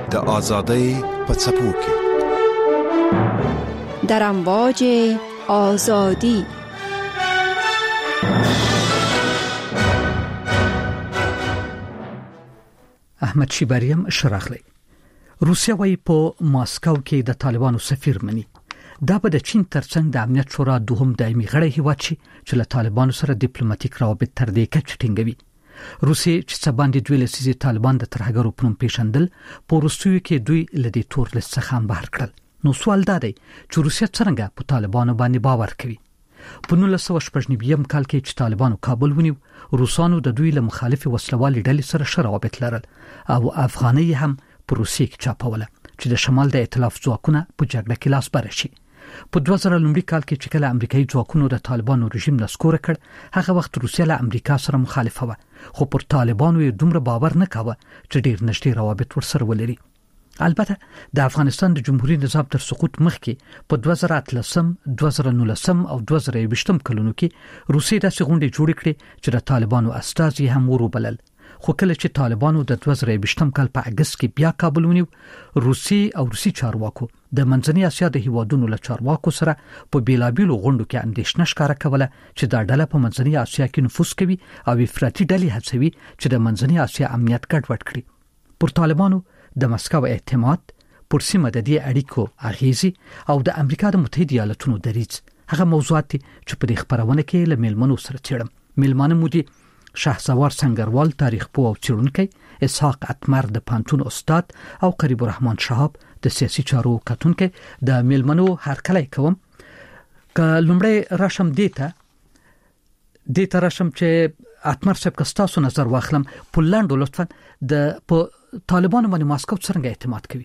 د آزادۍ په څپو کې در امواج آزادی. احمد شیباریم شراخلی. روسیه وايي په ماسکو کې د طالبانو سفیر مني. دا به د چین ترڅنګ د امنیت شورا دوهم دایمي غړی هیواد شي چې له طالبانو سره ډیپلوماټیک روابط تر دې کچې ټینګوي. روسیه چې څه باندې دوی لسیزې طالبان د ترهګرو په نوم پیژندل، په وروستیو کې دوی له دې تور لیست څخه هم بهر کړل. نو سوال دا دی چې روسیه څنګه په طالبانو باندې باور کوي؟ په 1999 کال کې چې طالبانو کابل ونیو، روسانو د دوی له مخالف وسلوالې ډلې سره ښه روابط لرل او افغانۍ هم په روسیه کې چاپوله چې د شمال د ائتلاف ځواکونه په جګړه کې لاس بر شي. په 2000 لومړي کال کې چې کله امریکایي ځواکونو د طالبانو رژیم نسکوره کړ، هغه وخت روسیه له امریکا سره مخالفه و، خو پر طالبانو یې دومره باور نه کاوه چې ډیر نږدې روابط ورسره ولري. البته د افغانستان د جمهوریت نظام تر سقوط مخکې په 2013 2019 او 2020 کلونو کې روسیه داسې غونډې جوړې کړې چې د طالبانو استازي هم وروبلل. خو کله چې طالبانو د 2020 کال په اگست کې بیا کابل ونیو، روسي او روسي چارواکو د منځنۍ اسیا د هیوادونو له چارواکو سره په بیلابیلو غونډو کې اندېښنه ښکاره کوله چې دا ډله په منځنۍ اسیا کې نفوذ کوي او افراطي ډلې هڅوي چې د منځنۍ اسیا امنیت ګډوډ کړي. پر طالبانو د مسکو اعتماد، پر سیمه د دې اړیکو اغیزي او د امریکا د متحده ایالاتونو دریځ هغه موضوعات چې په دې خبرونه کې له میلمنو سره چیرم. میلمانه مودي شهسوار سنگروال، تاریخ پوه او څېړونکی، اسحاق اتمر د پانتون استاد او قریب الرحمن شهاب د سیاسي چارو کتونکي. د میلمنو هرکلی کوم. که لومړی راشم دیتا راشم چې اتمر صاحب کستاسو نظر واخلم په لاندو لطفا د په طالبانو باندې ماسکو څنګه اعتماد کوي؟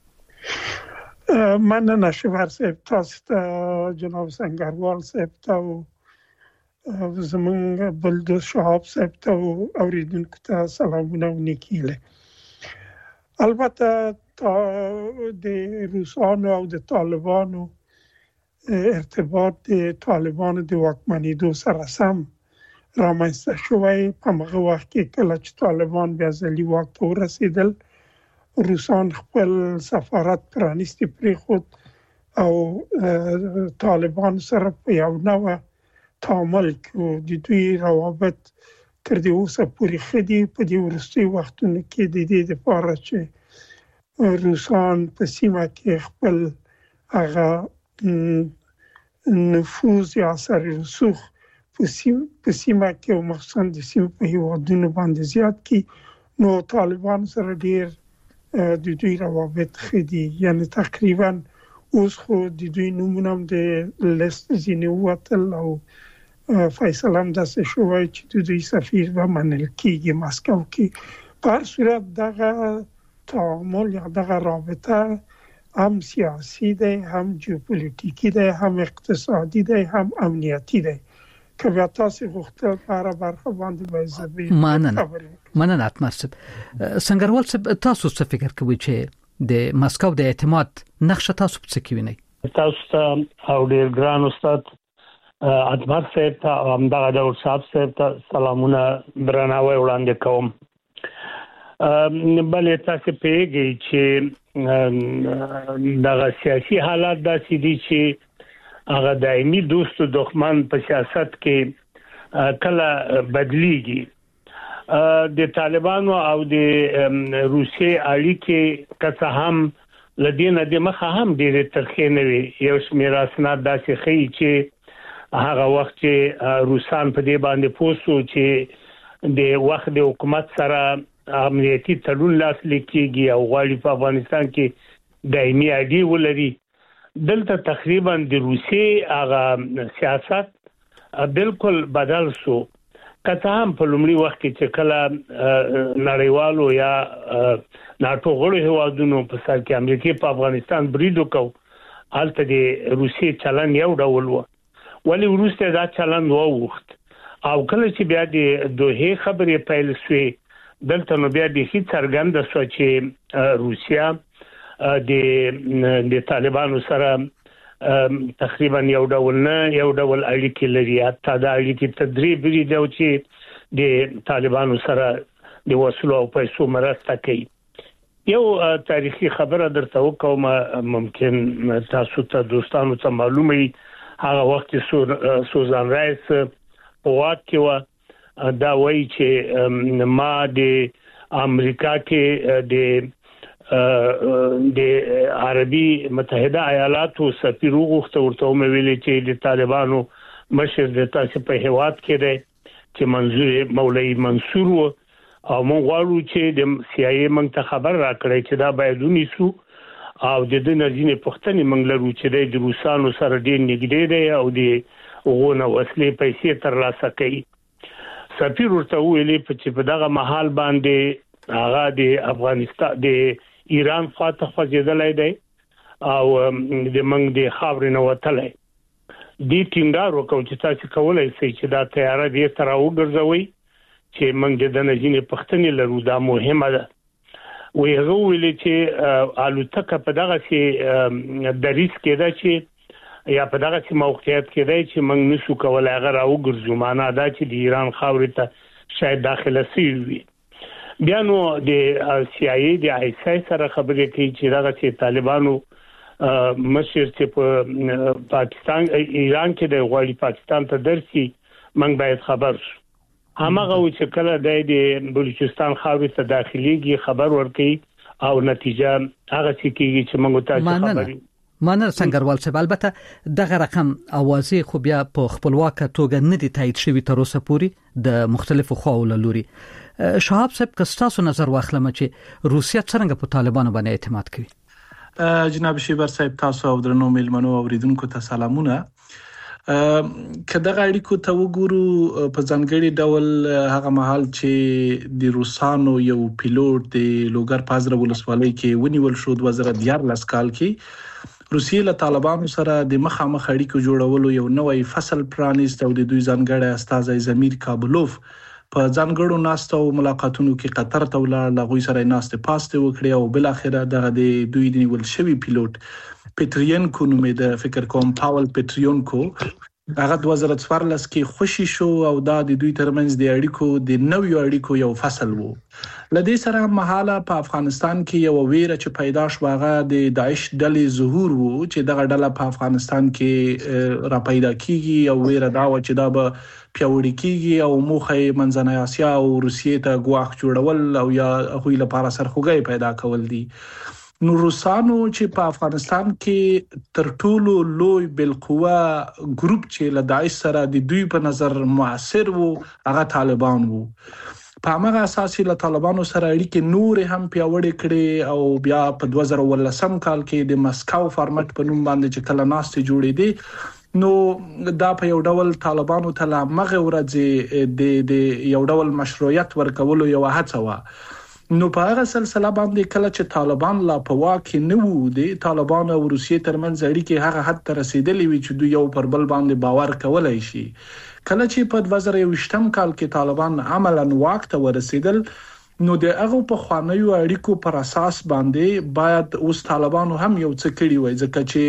مننه شهسوار صاحب، تاسو ته جناب سنگروال صاحب ته زمونږ بلدو شهاب صاحب ته اوریدونکو ته سلامونه و نیکیله. البته د روسانو او د طالبانو ارتباط د طالبانو د واکمنېدو سره سم رامنځته شوی. په هغه وخت کې کله چې طالبان بیا ځلي واک ته ورسېدل، روسان خپل سفارت پرانیستی پرېښود او طالبان سره په یو نوع تعامل کې د دوی روابط تر دې اوسه پورې ښه دي. په دې وروستیو وختونو کې د دې لپاره چې روسان په سیمه کې خپل هغه نفوذ یا اثر رسوخ په سیمه کې او مخصوصا د سیمه په هیوادونو باندې زیات کی، نو طالبان سره ډیر د دوی روابط ښه دي. یعنی تقریبا اوس خو د دوی نومونه د لیست ځینې ووتل او فیصله هم داسې شوی چې د دوی سفیر به منل کېږي مسکو کې. په هر صورت دغه تعامل یا دغه رابطه هم سیاسی دی، هم جیوپولیټیکی دی، هم اقتصادي دی، هم امنیتی دی. که بیا تاسو غوښتل په برخه باندې وایي. مننه اتمر صاحب. سنگروال صاحب، تاسو څه فکر کوئ چې د مسکو د اعتماد نقشه تاسو په څه کې وینئ؟ تاسو ته او ډیر ګران استاد اتمر صاحب ته او همدغه ډول صاحب صاحب ته سلامونه درناوی وړاندې کوم. بلې تاسو پیږئ چې دغه سیاسي حالات داسې دي چې هغه دایمي دوست او دښمن په سیاست کې کله بدلیږي. د طالبانو او د روسیې اړیکې که هم لدینه د مخه هم ډېرې ترخې نه وي. یو شمېر اسناد داسې ښیي چې هغه وخت چې روسان په دې باندې پوه شو چې د وخت د حکومت سره امنیتي تړون لاسلیک کېږي او غواړي په افغانستان کې دایمي اړیکې ولري، دلته تقریبا د روسیې هغه سیاست بالکل بدل شو. کته هم په لومړي وخت کې چې کله نړیوالو یا ناتو غړو هیوادونو په سر کې امریکا په افغانستان برید وکاو، هلته د روسیې چلن یو ډول و، ولی وروسته دا چلن ووخت. او کله چې بیا د دوه خبرې پیل شوې، دلته نو بیا د هیڅ څرګنده شو چې روسیا د طالبانو سره تقریبا یو ډول اړیکې لري. حتی دا اړیکې تدریب لري چې د طالبانو سره د وسلو او پیسو مرسته کوي. یو تاریخي خبره درته وکوم، ممکن تاسو ته دوستانو ته معلومه وي هغه وخت سوزان رایس په واک کې و. دا وایي چې ما د امریکا کې د عربي متحده ایالاتو سفیر وغوښته، ورته ویلي چې د طالبانو مشر د تاسو په هیواد کې دی چې منظور مولوی منصور و، او موږ غواړو چې د CIA موږ ته خبر راکړي چې دا باید ونیسو او د دې نظینې پښتنې موږ لرو چې د روسانو سره ډېر نږدې دی او د غونه وسلې پیسې ترلاسه کوي. سفیر ورته ویلي چې په دغه محل باندې هغه د افغانستان د ایران خواته خوځېدلای دی او د موږ د خاورې نه وتلای دي. ټینګار وکړ چې تاسو کولای شئ چې دا تیاره دې تر وګرځوي چې موږ د نظینې پښتنې لرو، دا مهمه ده. وی هغه ویلي چې الوتکه په دغه سي دریس کې ده چې یا په دغه سي موقعیت کې ده چې موږ نشو کولای هغه راوګرځو، معنا دا چې د ایران خاورې ته شاید داخله شي وي. بیا نو د CIA د ISI سره خبرې کوي چې دغه سي طالبانو مشر چې په پاکستان ایران کې د غواړي پاکستان ته درسي، موږ باید خبر شو. همغه چې کله د بلوچستان خاورې ته داخليږي خبر ورکړي او نتیجه هغه څه کیږي چې موږ تاسو خبرې مننه سنگروال صاحب. البته دغه رقم اوازې خو بیا په خپلواکه توګه نه دي تایید شوی تر اوسه پورې د مختلفو خواو له لوري. شهاب صاحب کستاسو نظر واخلم چې روسیا څنګه په طالبانو باندې اعتماد کوي؟ جناب شیبر صاحب، تاسو او درنو میلمنو اوریدونکو ته سلامونه. کله غاړي ته وګورو په ځانګړي ډول هغه محل چې د روسانو یو پیلوټ د لوګر پازره ولسوالۍ کې ونیول شو 2014 کال کې روسیې له طالبانو سره د مخامخ اړیکو جوړولو یو نوې فصل پرانیست او د دوی ځانګړي استاذ زمیر کابلوف په ځانګړو ناستو ملاقاتونو کې قطر ته ولاړ، لغوي سره ناستې پاسته وکړي او بل اخره دغه د دوی د نیول شوی پیلوټ پیټرینکو نومې د فکر کوم پاول پیټرینکو هغه 2014 کې خوشی شو او دا د دوی ترمنځ د اړیکو د نویو اړیکو یو فصل وو. لدې سره مهاله په افغانستان کې یو ویره چې پیدا شو هغه د داعش ډلې ظهور وو چې دغه ډله په افغانستان کې را پیدا کیږي او ویره دا و چې دا به پیاوړی کیږي او موخه منځنۍ اسیا او روسیې ته ګواښ جوړول او یا هغوی لپاره سرخوږی پیدا کول دي. نو روسانو چې په افغانستان کې تر ټولو لوی بالقوه ګروپ چې له داعش سره د دوی په نظر موثر وو هغه طالبان وو. په هغه اساس له طالبانو سره اړیکې نور هم پیاوړې کړې او بیا په 2013 کال کې د مسکو فارمټ په نوم باندې چې کله ناستې جوړې دي، نو دا په یو ډول طالبانو ته لا مغه ورځي د یو ډول مشروعیت ورکولو یو هڅه و. نو په هغه سلسله باندې کله چې طالبان لا په واک نه وو، د طالبان او روسیې ترمنځ اړیکې هغه حد ته رسیدلې وي چې دوی یو پر بل باندې باور کولای شي. کله چې په 2020 کال کې طالبان عملاً واک ته ورسیدل، نو د هغه په خوانیو اړیکو پر اساس باندې باید اوس طالبانو هم یو څه کړی وای، ځکه چې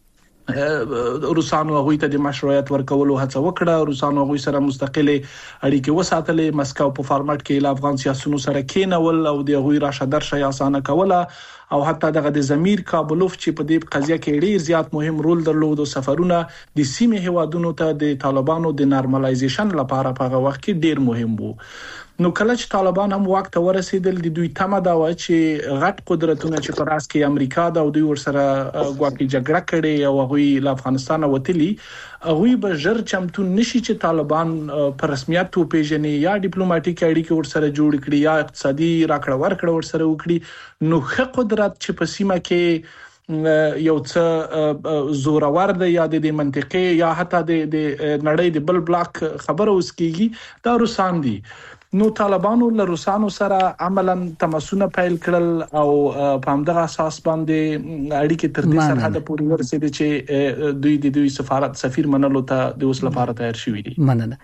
روسانو هغوی ته د مشروعیت ورکولو هڅه وکړه. روسانو هغوی سره مستقلې اړیکې وساتلې، مسکو په فارمټ کې له افغان سیاسيونو سره کېنول او د هغوی راشه درشه اسانه کوله او حتی دغه د زمیر کابلوف چې په دې قضیه کې ډیر زیات مهم رول درلود او سفرونه د سیمې هوادونو ته د طالبانو د نارملایزیشن لپاره په هغه وخت کې ډیر مهم وو. نو کله چې طالبان هم وخت ورسېدل، د دوی تمه دا و چې غټ قدرتونه چې پر راس کې امریکا دا او دوی ورسره غواړي جګړه کړي او هغوی له افغانستان وتلی، هغوی به ژر چمتو نشي چې طالبان پر رسمیت وپیژني یا ډیپلوماټیک اړیکې ورسره جوړ کړي یا اقتصادي راکړه ورکړه ورسره وکړي. نو ښه قدرت چې په سیمه کې یو څه زورور دی یا د منطقې یا حتی د نړۍ د بل بلاک خبره اوس کیږي، دا روسان دي. نو طالبانو له روسانو سره عملاً تماسونه پیل کړل او په همدغه اساس باندې اړیکې تر دې سرحد پورې ورسېدې چې دوی سفیر منلو ته د اوس لپاره تیار شوي دي. مننه.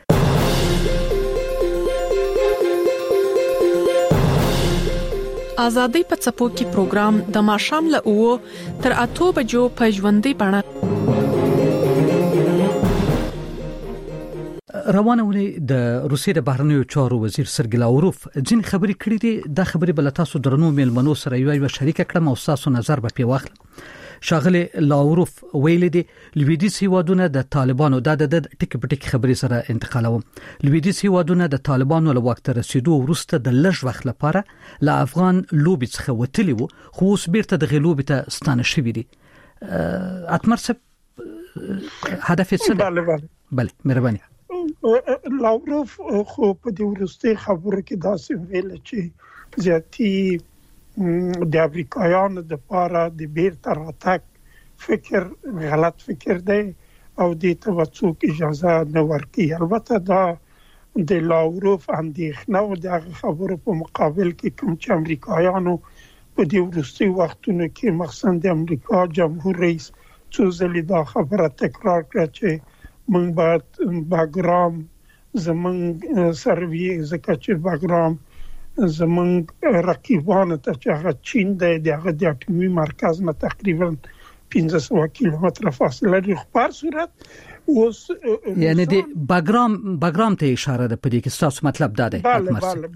آزادۍ په څپو کې پروګرام د ماښام له 9 تر 8 بجو په ژوندۍ بڼه. روانه ونی د روسیې د بهرنیو چارو وزیر سرګی لاوروف ځین خبرې کړې دي. د خبرې بل تاسو درنو میلمنو سره یو شریک کړم او تاسو نظر به پیواخل. شاغله لاوروف ویل دي لویدیز هیوادونه د طالبانو د ټکی پټکی خبرې سره انتقالوم. لویدیز هیوادونه د طالبانو له وخت رسیدو وروسته د لږ وخت لپاره له افغان لوبي څخه وتلی وو، خو اوس بیرته د غلوبي ته ستانه شوی دي. اتمر څه هدف څه دی؟ بله مهرباني. لاوروف خو په دې ورسته خبرو کې داسې ویل چې ذاتی د امریکایانو د پاره د بیرته راتګ فکر غلط فکر دی او د توڅوک اجازه نه ورکړي. البته دا د لاوروف اندېښنه او د خبرو په مقابل کې کوم چې امریکایانو په دې ورسته وختونو کې مخصوصا د امریکا جمهور رئیس څو ځلې دا خبره تکرار کړه چې موږ باید باګرام زمونږ سروي ځکه چې باګرام زمونږ رقیبانو ته چې هغه چین دی دغه د اټومي مرکز نه تقریبا 1500 کیلومتره فاصله لري. په هر صورت اوس یعنی د باګرام ته اشاره ده په دې کې تاسو مطلب دا دی؟ بله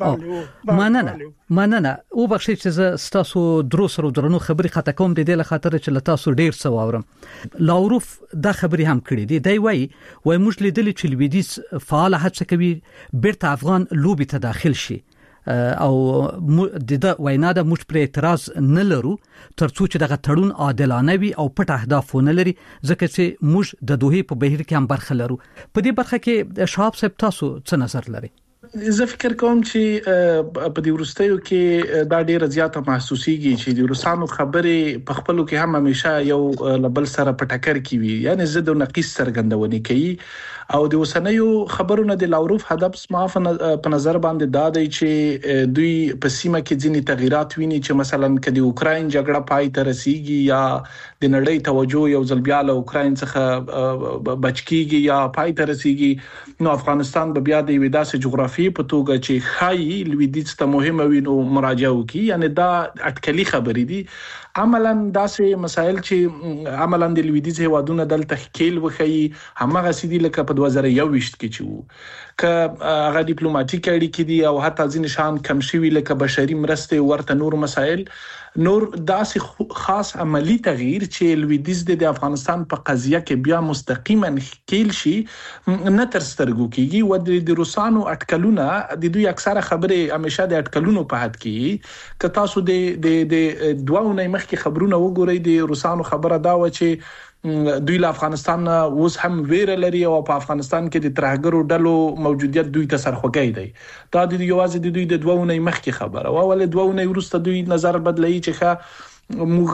مننه او بخښئ چې زه تاسو درنو خبري خطا کوم د دې لخاطر چې تاسو ډیر څه واورم. لاوروف دا خبري هم کړې دي. دی وای موږ لیدل چې لویدیز فعال هڅه کوي بیرته افغان لوبي ته داخل شي او د وینا د موږ پر اعتراض نه لرو ترڅو چې دغه تړون عادلانه وي او پټ اهداف ونه لري، ځکه چې موږ د دوه په بهیر کې هم برخه لرو. په دې برخه کې شهاب صاحب تاسو څه نظر لري؟ زه فکر کوم چې په دې ورستیو کې دا ډیره زیاته محسوسيږي چې د روسانو خبرې په خپلو کې هم همیشه یو لبل سره په ټکر کې وي، یعنی زه د نقیص څرګندونې کوي او د وسنیو خبرونه د لاوروف هدف په نظر باندې دا دی چې دوی په سیمه کې ځینې تغیرات ویني چې مثلا کله د اوکرين جګړه پای ته رسیږي یا د نړۍ توجه یو ځل بیا له اوکرين څخه بچکیږي یا پای ته رسیږي، نو افغانستان به بیا د وېداسه جغرافي په توګه چې خای لویدیځ ته مهمه وینو مراجعه وکي. یعنی دا اټکلي خبرې دي. عملاً داسې مسائل چې عملاً د لویدیځ هیوادونو دلته ښکیل وخی همغه سیدي لکه په 2021 کې چې وو که هغه ډیپلوماټیک اړیکې دي او حتی ځینې شان کم شوي لکه بشري مرستې ورته نور مسائل نور داسې خاص عملی تغییر چې لویدیځ د افغانستان په قضیه کې بیا مستقیما ښکیل شي نه تر سترګو کېږي. و د روسانو اټکلونه د دوی اکثره خبرې همیشه د اټکلونو په حد کې که تاسو د دوه نه مخکې خبرونه وګورئ د روسانو خبره دا و چې دوی له افغانستان اوس هم ویره لري او په افغانستان کې د ترهګرو ډلو موجودیت دوی ته سرخوږی دی. دا د یوازې د دوی د دوه نه مخکې خبره او ولې دوه نه وروسته دوی نظر بدلایي چې موږ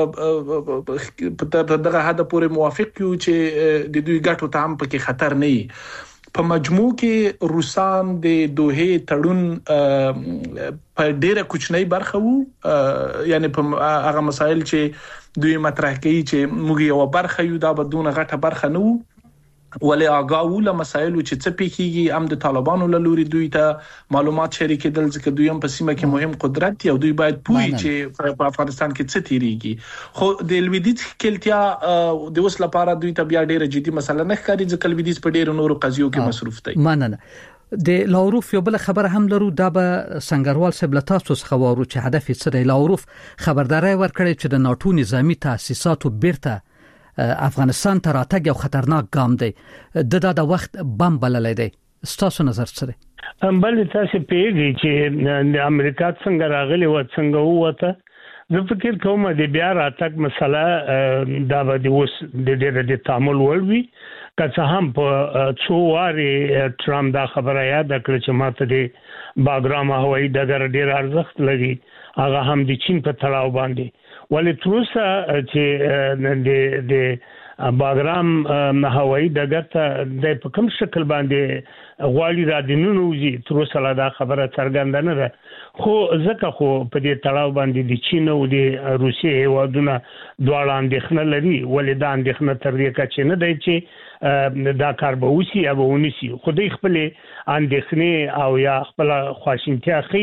په دغه هدف پورې موافق یو چې د دوی ګټو ته هم پکې خطر نه وي. په مجموع کې روسان د دوه تړون په ډیره کوچنۍ برخه وو، یعنی په هغه مسایل چې دوی مطرح کوي چې موږ یو برخه یو دا بدون غټه برخه نه وو، ولې آگاهو له مسایلو چې څه پیخیږي هم د طالبانو له لوري دوی ته معلومات شریکېدل ځکه دوی هم په سیمه کې مهم قدرت دی او دوی باید پوهی چې په افغانستان کې څه تیریږي. خو د لویدیځ کلتیا د اوس لپاره دوی ته بیا ډیره جدي مسله نه ښکاري ځکه لویدیځ په ډیرو نورو قضیو کې مصروف دی. مننه. د لاوروف یو بل خبره هم لرو، دا به سنگروال صاحب له تاسو څخه وارو چې هدف یې څه دی. لاوروف خبرداري ورکړي چې د ناتو نظامی تاسیساتو بیرته افغانستان ته راتګ یو خطرناک ګام دی. د وخت بم بللای دی. تاسو نظر څه دی؟ بل تاسو پیږي چې د امریکا څنګه راغلی و څنګه وته زه فکر کوم د بیا راتګ مسله دا به اوس د ډېر تعامل ولوي که څه هم په څو واري ټرمپ دا خبره یاد کړ چې ماته د باګرام هوایي ډګر ډېر ارزښت لري، هغه هم د چین په تړاو باندې ولې تروسه چې د باګرام هوایي ډګر ته د په کوم شکل باندې غواړي را دینونوځي تروسه لا دا خبره څرګنده نه ده. خو ځکه خو په دې تړاو باندې د چین او د روسیې هیوادونه دواړه اندېښنه لري، ولې دا اندېښنه تر دې کچې نه دی چې دا کار به وسی یا به ونسی. خو دوی خپل اندېښنې او یا خپل خواشینتیا خي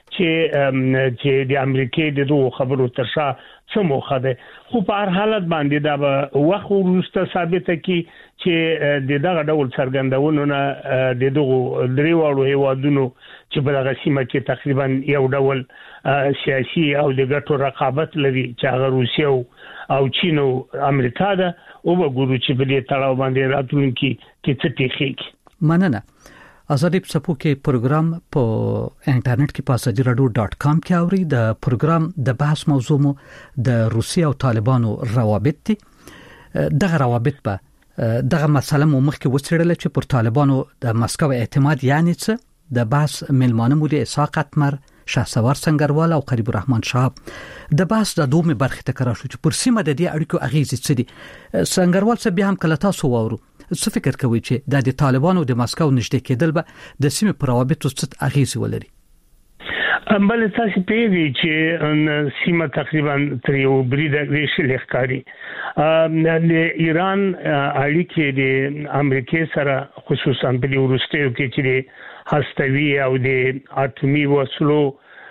چې د امریکای د دوه خبرو ترشا سمو خده خو په هر حالت باندې دا به وخت ورسته ثابته کی چې د دغه ډول څرګندونو نه د دغه دریوالو هیوادونو چې په دغه سیمه کې تقریبا یو ډول سیاسي او د ګټو رقابت لري چې هغه روسیه او چین او امریکا ده او وګورو چې په دې تړاو باندې راتلونکي کې څه تخیک مننه ازادي څپوکي پروګرام په انټرنیټ کې په azadi.radio.com کې اوري د پروګرام د بحث موضوع مو د روسیې او طالبانو روابط دي دغه روابط په دغه مسله مو مخکې وڅېړل چې پر طالبانو د مسکو اعتماد یعنی څه د بحث ملمانه مو د اسحاق اتمر شهسوار سنگروال او قریب الرحمن شهاب د بحث د دومره برخه تکرار شو چې پر سیمه د دې اړیکو اغیزې څه دي سنگروال څه به هم کله تاسو وورو څه فکر کوي چې د طالبانو د مسکو نږدې کېدل به د سیمې پر روابطو څه اغیزې ولري بل تاسو په دې چې سیمه تقریبا تر یو بریده ویشل ښکاری د ایران اړیکې د امریکای سره خصوصا په دې ورستیو کې چې هستوي او د اټومي وسلو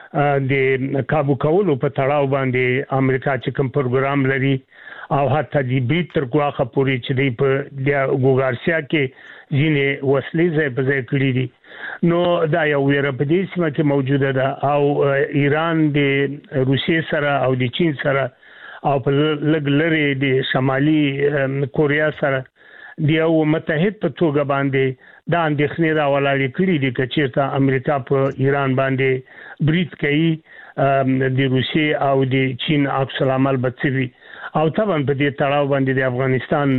د کابو کولو په تړاو باندې امریکا چې کوم پروګرام لري او حتی د بیت تر کوخه پوری چې دی په د ګوګارسیا کې ځینې وسلې زې په ځای کړې دي نو دا یو ویره په دې سیمه کې موجوده ده او ایران د روسیې سره او د چین سره او په لګ لري د شمالي کوریا سره د یو متحد په توګه باندې دا اندېښنې راولاري کړې دي چې چیرته امریکا په ایران باندې بریټ کوي د روسیې او د چین عکس العمل بچوي او طبعا په دې تړاو باندې د افغانستان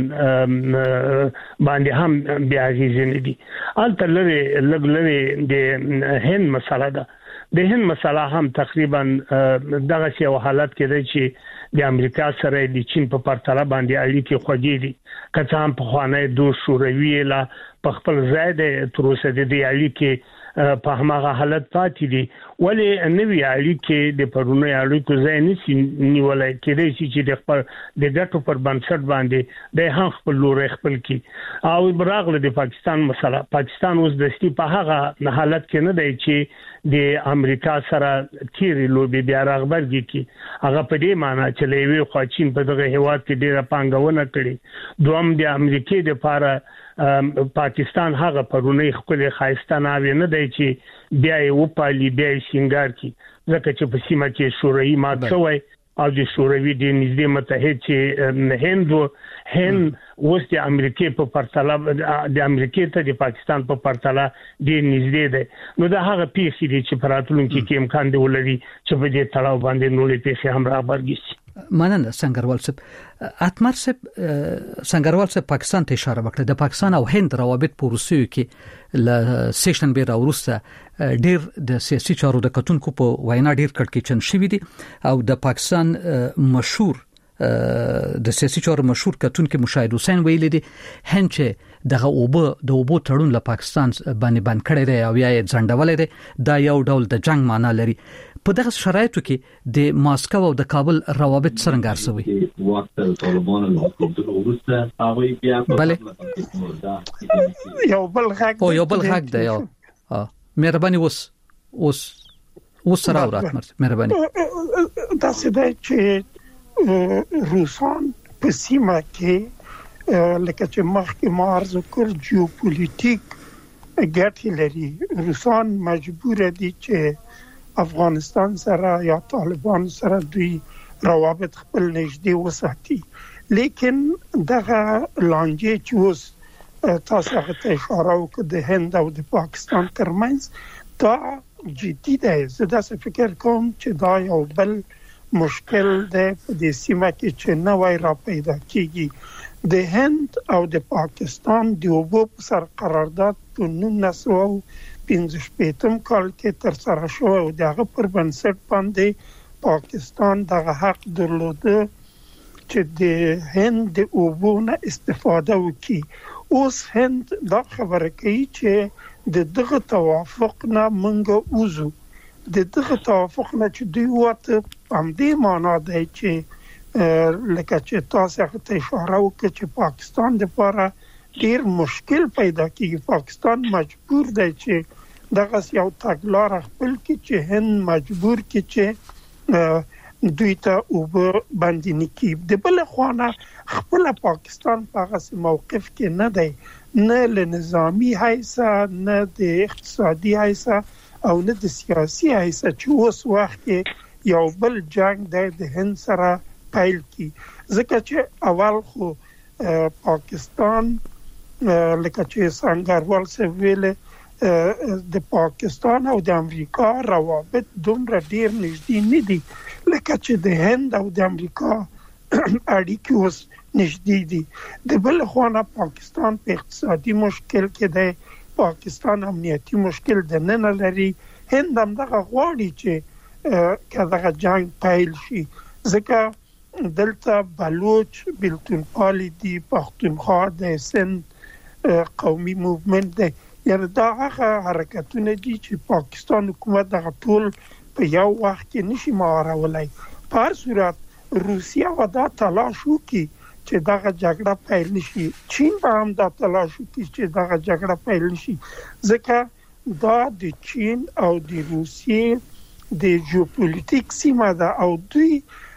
باندې هم بیا غیزنې دي البته لږ لري د هند مسله ده د هند مسله هم تقریبا دغه یو حالت کې دی چې د امریکا سره د چین په پرتله باندې اړیکې خوږې دي کله هم په خوانه دوه شوروي لا په خپل ځای د تر اوسه د دې اړیکې په هغه حالت پاتې دي ولی نوې اړیکې د پرونی اړیکو ځای نشي نیولای کېدای شي چې د خپل د ګټو پر بنسټ باندې د هم خپل لوري خپل کی او براغله د پاکستان مسله پاکستان اوس د ستی په هغه حالت کې نه دی چې د امریکا سره تیری لوبي بیا راغبرګي کی هغه په دې معنی چې لوي خو چین په دغه هیواد کې ډیره پانګونه کړې دوم د امریکای د لپاره پاکستان هغه پرونی خپل خاستانه نه دی چې بیا یو پالي بیا سنگار کی ځکه چې په سیمه کې شوروي مات شوی او د شوروي د نږدې متحد چې هند اوس د امریکای په پرتله د امریکای ته د پاکستان په پرتله د نږدې ده نو دا هغه پیښې دي چې پراتلونکو کې امکان دی ولري چې په دې تړاو باندې نورې پیښې هم راغبرګي مننه سنگروال صاحب اتمر صاحب سنگروال صاحب پاکستان ته اشاره وکړه د پاکستان او هند روابط په روسیې کې ل سیشن به راوروسته ډیر د سیاسي چارو د کتونکو په وینا ډیر کړکېچن شوی دي او د پاکستان مشهور د سیاسي چارو مشهور کتونکو مشاهد حسین ویل دي هند چې دغه اوبو تړون له پاکستان باندې بند کړی دی او یا ځنډولې دی دا یو ډول د جنگ معنی لري په دغه شرایطو کې د ماسکو او د کابل روابط څنګه ارسوي وخت طالبان له حکومت وروسته هغه بیا یو بل حق دی مهرباني اوس سره ورات مهرباني دا څه دی چې روسان په سیمه کې لکه چې مخکې ما عرض وکړ جیوپولیټیک ګټې لري روسان مجبور دي چې افغانستان سره یا طالبان سره دوی روابط خپل نږدې وساتي لیکن دغه لانجې چې اوس تاسو هغه ته اشاره وکړه د هند او د پاکستان ترمنځ دا جدي دی زه داسې فکر کوم چې دا یو بل مشکل دی په دې سیمه کې چې نوی را پیدا کیږي د هند او د پاکستان د اوبو په سر قرارداد په 1915 کال کې تر سره شو او دغه پر بنسټ باندې پاکستان دغه حق درلوده چې د هند د اوبو نه استفاده وکړي اوس هند دا خبره کوي چې د دغه توافق نه منګه وزو د دغه توافق نه چې دوی وته هم دې معنا دی چې لکه چې تاسو ته اشاره وکړه چې پاکستان د لپاره ډیر مشکل پیدا کیږي پاکستان مجبور دی چې دغه یو تګلار خپل کې چې هند مجبور کې چې دوی ته باندې نکیب د بل خوانه خپل پاکستان په هغه موقف کې نه دی، نه له نظامی حیثه، نه د اقتصادي حیثه او نه د سیاسي حیثه چې اوس وخت یو بل جنگ د هند سره پیل کی. ځکه چې اول خو پاکستان لکه چې څنګهوال سویل د پاکستان او د امریکا روابط دومره ډیر نږدې نه دي لکه چې د هند او د امریکا اړیکې اوس نږدې دي. د بل خوانه پاکستان په اقتصادي مشکل کې دی، پاکستان امنیتي مشکل د نه لري. هند هم دغه غواړي چې کله جنگ پیل شي، ځکه دلته بلوچ، بلتونپال دي، پښتونخوا د سند قومي موومنت دی. یعنی دا هغه حرکتونه دي چې پاکستان حکومت دغه ټول په یو وخت کې نشي مهارولای. په هر صورت روسیه و دا تلاش وکړي چې دغه جګړه پیل نشي، چین به هم دا تلاش وکړي چې دغه جګړه پیل نشي، ځکه دا د چین او د روسیې د جیوپولیټیک سیمه ده او دوی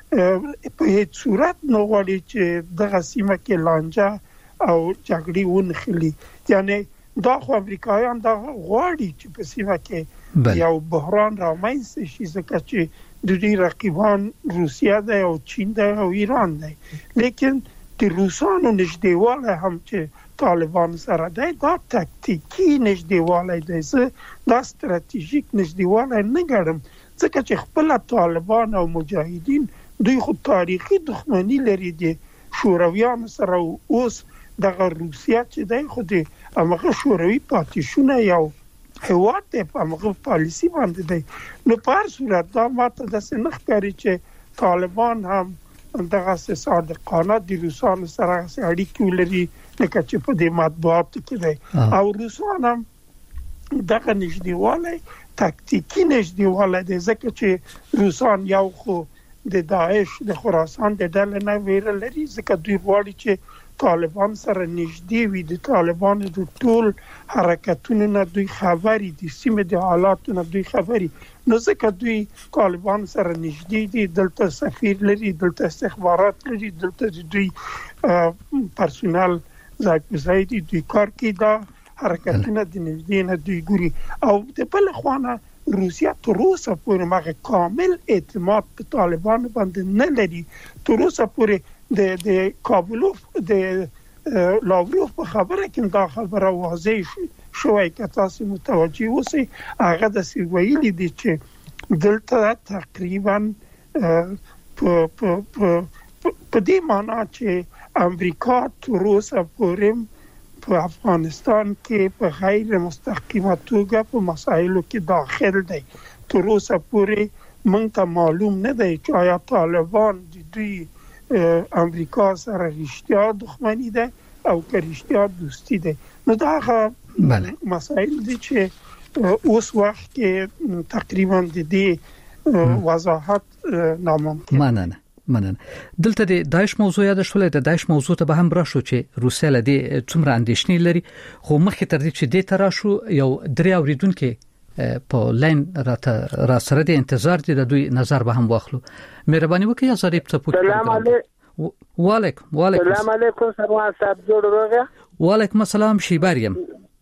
په هیڅ صورت نه غواړي چې دغه سیمه کې لانجه او جګړې ونخلي. یعنی دا خو امریکایان دا غواړي چې په سیمه کې یو بحران رامنځته شي، ځکه چې د دې رقیبان روسیه ده او چین ده او ایران ده. لیکن د روسانو نږدېوالی هم چې طالبان سره دی دا تکتیکی نږدېوالی دی، زه دا ستراتیژیک نږدېوالی نه ګڼم، ځکه چې خپل طالبان او مجاهدین دوی خو تاریخي دښمني لري د شورویانو سره. اوس دغه روسیه چې دی خو د هغه شوروي پاتې یو هیواد دی، په هغه پالیسي باندې دی. نو په هر صورت دا ماته داسې نه ښکاري چې طالبان هم دغه صادقانه د روسانو سره اړیکې ولري لکه چې په دې مطبوعاتو کې دی. او روسان هم دغه نږدېوالی تکتیکي نږدېوالی دی، ځکه چې روسان یو خو د داعش د خراسان د ډلې نه ویره لري، ځکه دوی غواړي چې طالبان سره نږدې وي، د طالبانو د ټول حرکتونو نه دوی خبري دي، سیمه د حالاتو نه دوی خبري. نو ځکه دوی طالبان سره نږدې دي، دلته سفیر لري، دلته استخبارات لري، دلته دوی پرسونل ځای په ځای دي، دوی کار کوي، دا حرکتونه د نږدې نه دوی ګوري. او د بل خوانه روسیه تر اوسه پورې مغه کامل اعتماد په طالبان باندې نه لري. تر اوسه پورې د کابلوف د لاوروف په خبره کې دا خبره واضح شوی که تاسو متوجه اوسئ، هغه د ویلي دي چې دلته تقریبا په دې معنا چې امریکا تر اوسه پورې په افغانستان کې په غیر مستقیمه توګه په مسایلو کې داخل دی. تر اوسه پورې موږ ته معلوم نه دی چې آیا طالبان د دوی امریکا سره رښتیا دښمنی ده او که رښتیا دوستی ده. نو دا مسایل دي چې اوس وخت کې تقریبا د دې وضاحت ناممکن. مننه. دلته د داعش موضوع یاد شولې، د داعش موضوع ته به هم راشو چې روسیه لدی څومره اندېښنې لري، خو مخکې تر دې چې دې ته راشو یو درې اوریدونکو په لاین را سره د انتظار دي، د دوی نظر به هم واخلو. مهرباني وکړئ ظریف ته پوښتنه. سلام علیکم. وعلیکم سلام علیکم سروان صاحب، جوړ روغه. وعلیکم السلام، شیباریم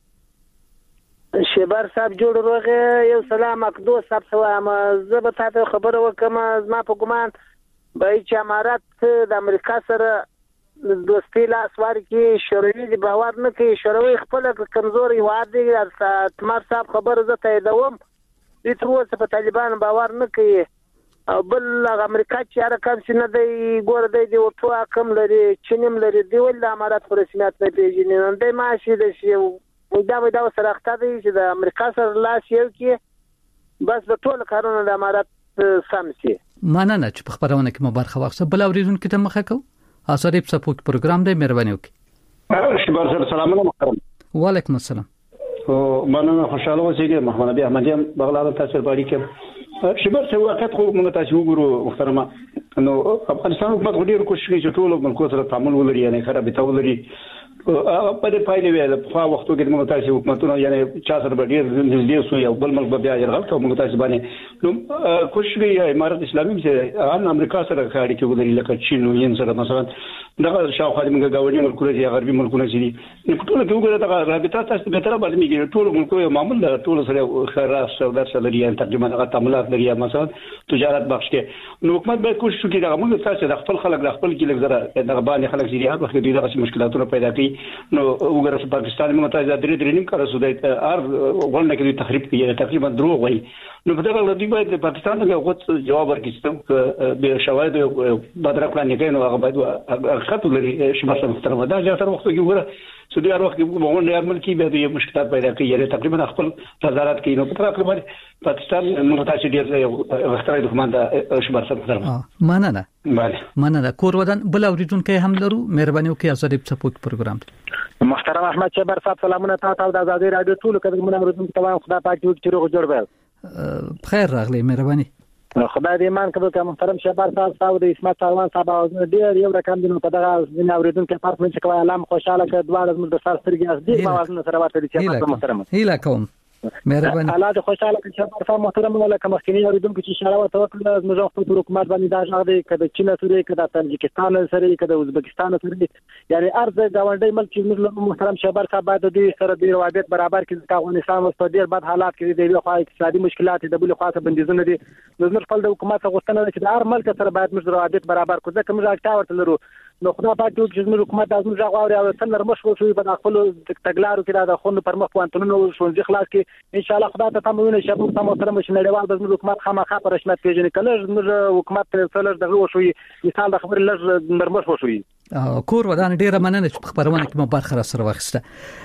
شیبار صاحب جوړ روغه. یو سلام اکدو صاحب سلام. زه به تاسو خبر وکم، زما په ګمان به چې امارات د امریکا سره دوستي لاس ورکړي، شوروي د باور نه کوي، شوروي خپل کمزوري هواد دی. تمر صاحب خبر زه تاییدوم، د تر اوسه په طالبان باور نه کوي. او بل امریکا چې رقم شنه دی ګور دی د ورته کم لري، چینم لري، دی ول امارات پر رسمیت نه پیژني. نن د ماشي د شی دا سره اخته دی چې د امریکا سره لاس یو کې بس د ټول کارونه د امارات سم شي. مننه چې په خبرونه کې مبارخه واخصه. بل اوریدونکو ته مخه کو اثرې په سپورت پروګرام دی، مهرباني وکړئ. شبار صاحب سلامونه محترم. وعلیکم السلام. مننه، خوشاله اوسئ. محمد ابي احمدی بغلاد تاسو باندې کې شبار صاحب وخت خو موږ تاسو وګورو محترمه. نو افغانستان حکومت ډیر کوشش کوي چې ټول ملکونو سره تعامل ولري، یعنی خرابې ولري. په دې پایلې ویل په وختو کې موږ تاسو حکومتونه یعنی چا سره ډیر نږدې سو یو بل ملک بیا یرغل کوي موږ تاسو باندې نو کوشش کوي امارات اسلامي چې ان امریکا سره کاړي کې ودرې لکه چین او یین سره مثلا دغه شاوخوا موږ گاونډي ملکونه چې غربي ملکونه چې په ټول کې وګوره دغه رابطه تاسو به تر باندې میږي ټول ملکونه معمول ده ټول سره خراس سودا سره لري تقریبا هغه تعاملات لري مثلا تجارت بخش کې نو حکومت به کوشش کوي دغه موږ تاسو د خپل خلک د خپل کې لږ دغه باندې خلک چې هغه وخت دغه مشکلاتونه پیدا کوي نو وګوره پاکستان موږ ته درې نیم کار سودا ار ورنه کې تخریب کوي تقریبا دروغ وایي نو په دغه لدی باید پاکستان له غوښت جواب ورکړي چې به شواهد بدر پلان کې نو هغه باید خطر لري شمار محترم دا چې تر وخت کې وګوره سودی هر وخت کې موږ نه عمل کې به مشکلات پیدا کوي یعنی تقریبا خپل نظارت کوي نو په طرف باندې پاکستان متاسف ډیر وختره دښمن د شمار محترم مننه بله مننه کور ودان بل اوریدونکو هم لرو مهرباني وکړئ ازادي سپورت پروګرام محترم احمد شبر صاحب سلامونه تاسو د آزادۍ رادیو ټول کله موږ اوریدونکو ته خدای پاک دې روغ جوړ وي بخیر راغلی مهرباني خدای دې ایمان کوي چې محترم شبر صاحب د اسمت سلمان صاحب ډیر یو رقم دي په دغه نه اوریدونکو فرق نه کوي علام خوشاله کړه دواړه زموږ د سر سترګې دې موازنه سره ورته دي چې محترم هیله کوم مهرباني الله دې خوشاله کړي شبر صاحب محترم ولکه مخکنی اوریدونکو چې اشاره وکړه زموږ خپل حکومت باندې دا ژغ دی کده چین سره کده تاجکستان سره کده ازبکستان سره یعنی ارز گاونډي ملک چې محترم شبر صاحب باید د سره د روابط برابر کړي چې افغانستان اوس په ډیر بد حالات کې دی خو اقتصادي مشکلات د بل خاصه بندیزونه دي زموږ خپل د حکومت غوښتنه ده چې د هر ملک سره باید موږ روابط برابر کړو ځکه موږ اړتیا ورته لرو نو خدای پاک دې چې زموږ حکومت د زموږ غواړي او څنګه مشغول شوی په خپل تګلارو کې د خونو پر مخ وانتونو شونځي خلاص کې ان شاء الله خدای ته تمونه شبو تاسو سره مش نړیوال د زموږ حکومت خامخا پر رسمیت پیژني کله زموږ حکومت تر دغه وشوي مثال د خبر لږ نرمش وشوي کور ودان ډیره مننه چې خبرونه کې مو برخه سره واخیسته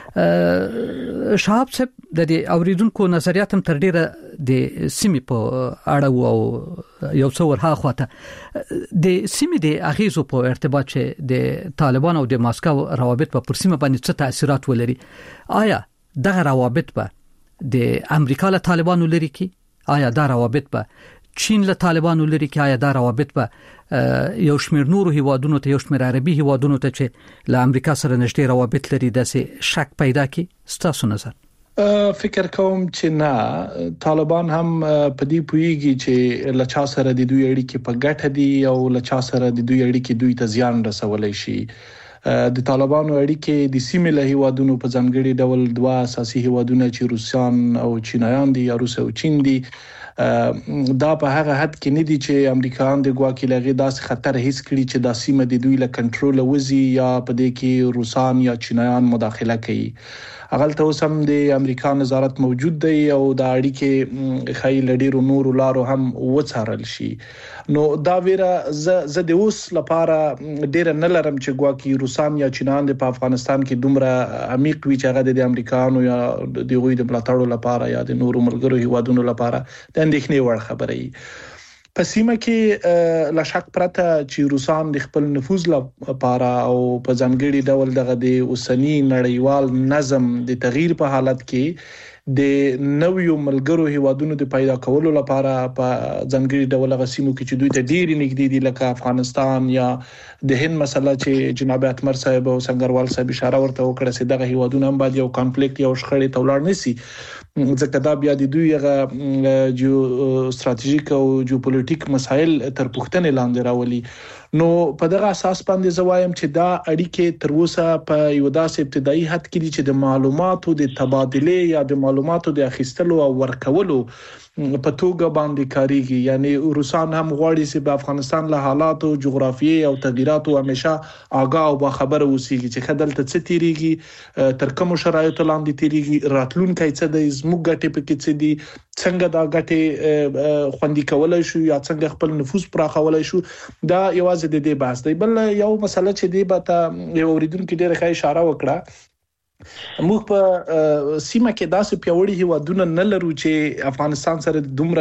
شهاب صاحب د دې اوریدونکو نظریات هم تر ډیره د سیمې په اړه او یو څو ورها خواته د سیمې د اغیزو په ارتباط چې د طالبان او د ماسکو روابط په پرسیمه باندې څه تاثیرات ولري آیا دغه روابط په د امریکا له طالبانو لري کی آیا دا روابط په چین له طالبانو لري کی آیا دا روابط په یو شمیر نورو هیوادونو ته یو شمیر عربي هیوادونو ته چې له امریکا سره نږدې روابط لري داسې شک پیدا کی ستاسو نظر فکر کوم چې نه طالبان هم په دې پویږي چې لچا سره د دوی اړیکې په ګټه دي او لچا سره د دوی اړیکې دوی ته زیان رسولای شي د طالبانو اړیکې د سیمې له هیوادونو په ځانګړي ډول دوه اساسي هیوادونه چې روسیان او چینایان دي یا روس او چین دي دا په هغه حد کې نه دي چې امریکایان د ګواکې لغې داسې خطر هیڅ کړي چې د سیمه د دوی له کنټرول وځي یا په دې کې روسان یا چینایان مداخله کوي اغلته اوس هم د امریکا نظارت موجود دی او د اړیکې خای لډیرو نورو لارو هم وڅارل شي نو دا ویره زه د اوس لپاره ډیر نه لرم چې ګواکې روسان یا چینایان په افغانستان کې دومره عمیق وي چې هغه د امریکایانو یا د غوي د ملاتړو لپاره یا د نورو ملګرو هیوادونو لپاره د اندېښنې وړ خبره وي په سیمه کې لا شک پرته چې روسان د خپل نفوذ لپاره او په ځانګړي ډول دغه د اوسنی نړیوال نظم د تغییر په حالت کې د نویو ملګرو هیوادونو د پیدا کولو لپاره په ځانګړي ډول غسیمو کې چې دوی ته ډیر نږدې دي لکه افغانستان یا د هند مسله چې جناب اتمر صاحب او سنگروال صاحب اشاره ورته وکړه چې دغه هیوادونه هم باید یو کانفلیکټ یو شخړې تولار نسی ځکه دا بیا د دوی هغه جو ستراتیژیک او جیوپولیټیک مسایل تر پوښتنې لاندې راولي نو په دغه اساس باندې زوایم چې دا اړیکې تر اوسه په یو داسې ابتدایي حد کې دي چې د معلوماتو د تبادله یا د معلوماتو د اخیستلو او ورکولو په توګه باندې کاریږي یعنی روسان هم غواړي چې په افغانستان له حالاتو جغرافیي او تغیراتو همیشه آگاه او باخبره اوسېږي چې خدلته څه تیریږي تر کوم شرایطو لاندې تیریږي راتلونکي څه د زموږ ګټې پکې څه دي څنګه دا ګټې خوندي کولای شو یا څنګه خپل نفوذ پراخولای شو دا یوازې د دې بحث دی بل یو مسله چې دی به یو اوریدونکو ډیره ښه اشاره وکړه موږ په سیمه کې داسې پیوړی هیوادونه نه لرو چې افغانستان سره دومره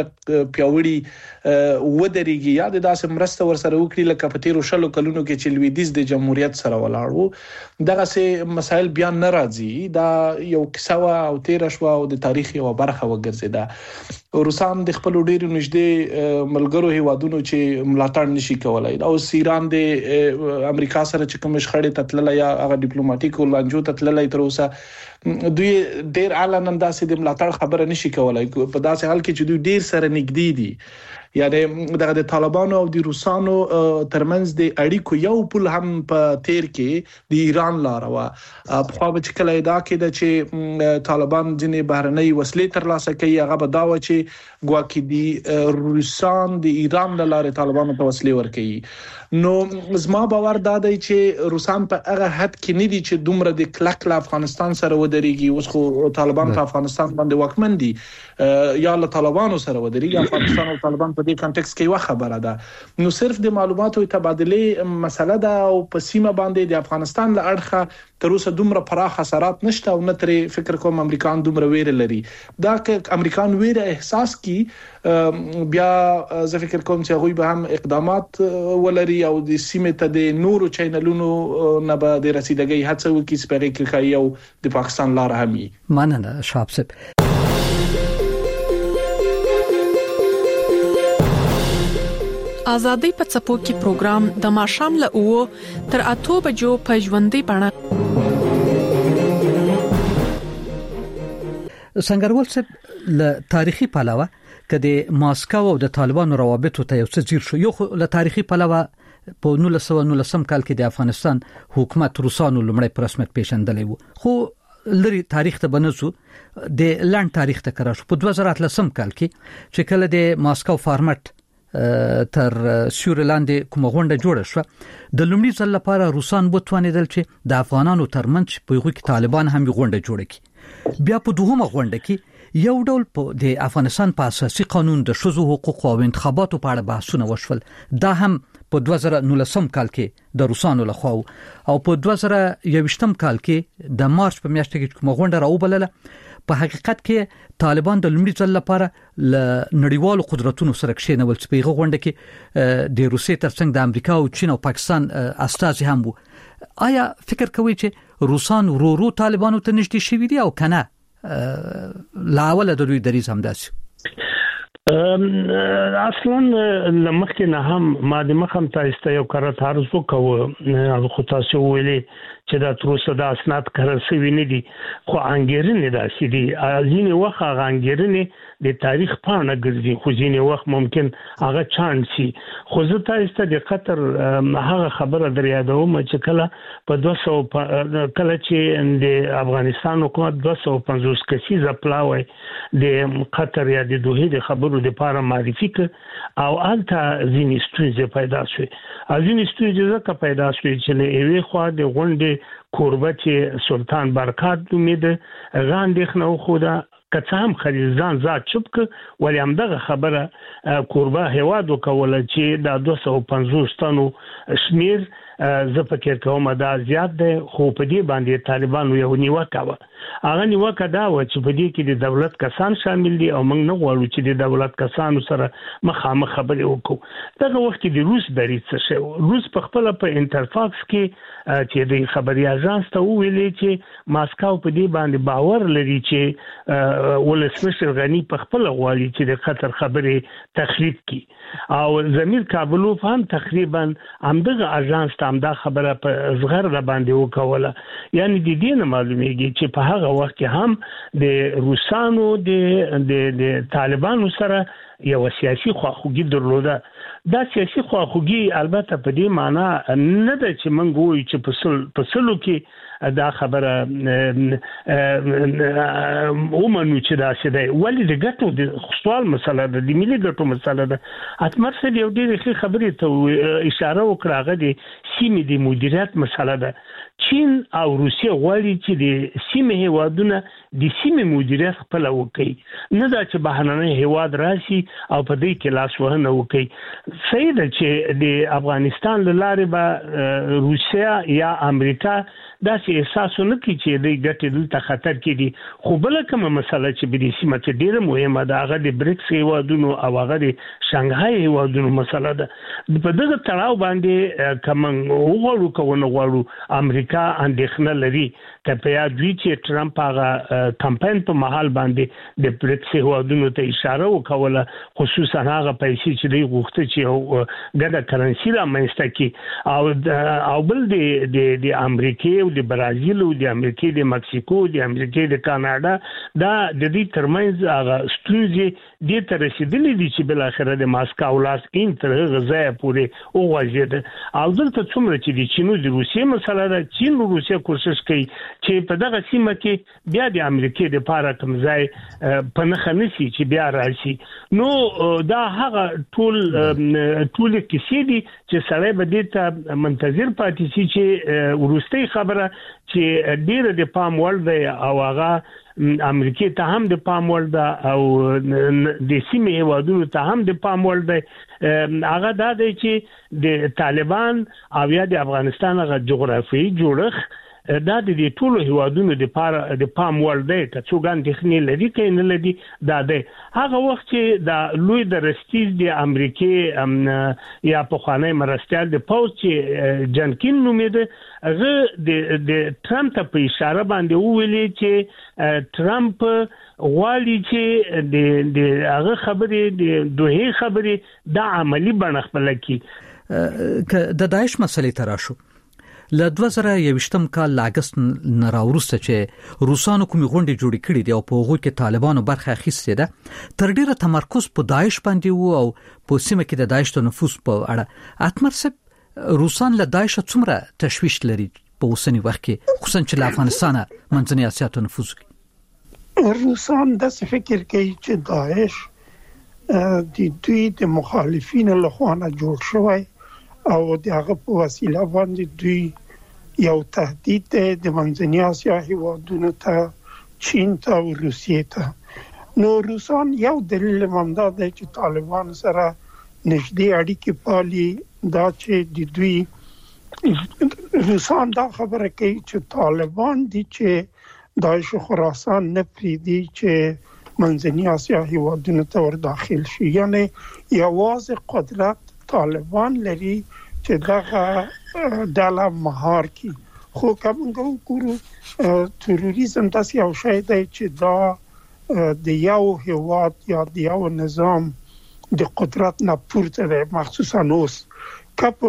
پیوړی ودرېږي یا د داسې مرسته ورسره وکړي لکه په تیرو شلو کلونو کې چې لویدیځ د جمهوریت سره ولاړ دغه سه مسایل بیا نه راځي دا یو کیسه او تیر شو او د تاریخ یو برخه وګرځیدا روسان د خپل ډېر نږدې ملګرو هیوادونو چې ملاتړ نشي کولای او ایران د امریکا سره چې کوم شخړې تتلل یا هغه ډیپلوماټیک لانجو تتلل تر اوسه دوی ډېر اعلان انداسې د ملاتړ خبره نشي کولای په داسې حال کې چې دوی ډېر سره نږدې دي یعنی د طالبانو او د روسانو ترمنځ د اړیکو یو پل هم په تیر کې د ایران لار و په خو چې کله دا کې د چې طالبان ځینې بهرنۍ وسلې ترلاسه کوي هغه به دا و چې ګواکې د روسان د ایران لاره طالبانو ته وسلې ورکوي نو زما باور دا دی چې روسان په هغه حد کې نه دي چې دومره د کلک له افغانستان سره ودرېږي اوس خو طالبان په افغانستان باندې واکمن دي یا له طالبانو سره ودرېږي افغانستان او طالبان په دې کانټکست کې واخ خبره ده نو صرف د معلوماتو تبادله مسله ده او په سیمه باندې د افغانستان له اړخه تر اوسه دومره پراخ اثرات نشته او نه ترې فکر کوم امریکایان دومره ویره لري دا که امریکایان ویره احساس کی بیا زه فکر کوم چې هغوی به هم اقدامات ولري او د سیمه ته د نورو چینلونو نه به د رسیدګۍ هڅه وکړي چې په کې کوي او د پاکستان لار همي مننه شاب صاحب آزادۍ په څپو کې پروګرام د ماښام له 9 تر 8 بجو په ژوندۍ بڼه څنګهول صاحب له تاریخي پلوه کله ماسکو او د طالبانو روابط ته یو څه زیر شو یو له تاریخي پلوه په 1919 کال کې د افغانستان حکومت روسانو لمړی په رسمیت پیژندلی وو خو لري تاریخ ته بنسو د لاند تاریخ ته کرا شو په 2013 کال کې چې کله د ماسکو فارمټ تر سویرلاند کومه غونډه جوړه شو د لومړي ځل لپاره روسان بوتوانیدل چې د افغانانو ترمنځ په یوه کې طالبان هم غونډه جوړه کړي بیا په دوهمه غونډه کې یو ډول په د افغانستان په اساسي قانون د شذو حقوق او انتخاباتو په اړه بحثونه وشول دا هم په 2019 کال کې د روسانو لخوا او په 2021 کال کې د مارچ په میاشت کې کومه غونډه راوبلله په حقیقت کې طالبان د لومړي ځل لپاره ل نړیوالو قدرتونو سره کښینول چې په غونډه کې د روسیې ترڅنګ د امریکا او چین او پاکستان استازي هم وو آیا فکر کوئ چې روسان ورو طالبانو ته نږدې شوي دي او کنه لا اوله د دوی دریځ هم داسي اصلا لمخکې نه هم ما د مخم تاسو یو کار تعرض وکاو خو تاسو ویلي چې دا تر اوسه د اسناد کارسوي نه دي خو انګیرنې داسې دي ځینې وخت هغه انګیرنې د تاریخ پاڼه ګرځي خو ځینې وخت ممکن هغه چانس شي خو زه تاسو ته د قطر هغه خبره دریادوم چې کله په 200 کله چې د افغانستان حکومت 250 کسیزه پلاوي د قطر یا د دوه د خبرو د لپاره معرفي ک او الته ځینې ستونزې پیدا شوې ځینې ستونزې ځکه پیدا شوې چې له یوې خوا د غونډې کوربه سلطان برکات امید غاندې خنو خدا کڅ هم خریزان ذات چوب ک ولې هم دغه خبره کوربه هواد وکول چې د 250 تنو شمیر زه فکر کوم دا زیات دی خو په دې باندې طالبانو یو نیوکه و هغه نیوکه دا و چې په دې کې د دولت کسان شامل دي او موږ نه غواړو چې د دولت کسانو سره مخامخ خبرې وکړو دغه وخت د روس دریځ څه شو روس په خپل په انټرفاکس کې چې د خبري اژانس ته ویلي چې ماسکو په دې باندې باور لري چې ولسمشر غنی په خپل غواړي چې د قطر خبرې تخریب کړي او زمیر کابلوف هم تقریبا همدغه اژانس ته همدا خبره په زغر را باندې وکوله یعنی د دې نه معلومیږي چې په هغه وخت کې هم د روسانو د طالبانو سره یو سیاسي خواخوږي درلوده دا سیاسي خواخوږي البته په دې معنی نه ده چې موږ وایو چې په سلو کې دا خبره ومنو چې دا څه دی ولې د ګټو د خپل مسله ده د ملي ګټو مسله ده اتمر څه یو ډېر خبرې ته اشاره وکړه هغه د سیمې د مدیریت مسله ده چین او روسیه غواړي چې د سیمې هیوادونه د سیمې مدیریت خپل وکړي نه دا چې بهرنۍ هیواد راشي او په دې کې لاس وهنه وکړي صحیح ده چې د افغانستان لاره به روسیه یا امریکا داسې احساسونه کوي چې د ګټې دلته خطر کې دي. خو بل کومه مسله چې په دې سیمه کې ډیره مهمه ده هغه د بریکس هیوادونو او هغه د شانګهای هیوادونو مسله ده. په دغه تړاو باندې کوم وګورو امریکا اندېښنه لري چې په یاد وی چې ټرمپ هغه کمپاین په محل باندې د بریکس هیوادونو ته اشاره وکوله، خصوصا هغه پیسې چې دوی غوښته چې ګډه کرنسي رامنځته کړي او بل د امریکا او د برازیل او د امریکا د مکسیکو د امریکا د کاناډا دا د دې ترمنځ هغه ستونزې د تر رسیدلې دي چې بل اخر د ماسکو لاس انټر غزا پورې او وجد او دلته څومره چې د چین او د روسیې مسله ده. چین او روسیه کوشش کوي چې په دغه سیمه کې بیا د امریکا د پاره کوم ځای په نخنسي چې بیا راشي. نو دا هغه ټول کیسې دي چې سړی به دې ته منتظر پاتې شي چې ورستۍ خبره چې ډیره د پام وړ دی او هغه امریکا ته هم د پام وړ ده او د سیمې هیوادونو ته هم د پام وړ دی. هغه دا دی چې د طالبان او یا د افغانستان هغه جغرافیایي جوړښت دا د دې ټولو هیوادونو د پام وړ دی که څوک اندېښنې لري که نه لري. دا دی هغه وخت چې د لوی درستیز د امریکا یا پخوانی مرستیال د پوز چې جنکین نومېده هغه د ټرمپ ته په اشاره باندې وویلې چې ټرمپ غواړي چې د هغه خبرې د دوه خبرې د عملی بڼه خپل کړي. که د داعش مسلې ته راشو له 2021 کال لاګست نه راوروسته چې روسانو کومې غونډې جوړې کړې دي او په هغه کې طالبانو برخه اخیستې ده تر ډیره تمرکز په داعش باندې وو او په سیمه کې د داعش د نفوذ په اړه. اتمر صاحب روسان له داعش څومره تشویش لري په اوسنی وخت کې خصوصا چې له افغانستان منځنۍ اسیا ته نفوذ کوي؟ روسان د فکر کوي چې داعش د دوی د مخالفینو لخوا نه جوړ شوی او دغه په وسیله باندې دوی یو تهدید د منځنۍ اسیا هیوادونو ته چین ته او روسیې ته. نو روسان یو دلیل ممدا دی چې طالبان سره نږدې اړیکې پالي دا چې د دوی روسان دا خبره کوي چې طالبان دي چې داعش خراسان نه پریدي چې منځنۍ اسیا هیوادونو ته ور داخل شي. یعنی یوازې قدرت طالبان لري چې دغه ډله مهار کی. خو کومه ګورو تروریزم تاسو یو شی دی چې دا د یو هیواد یا د یو نظام د قدرت نه پورته دی، مخصوصا اوس کپ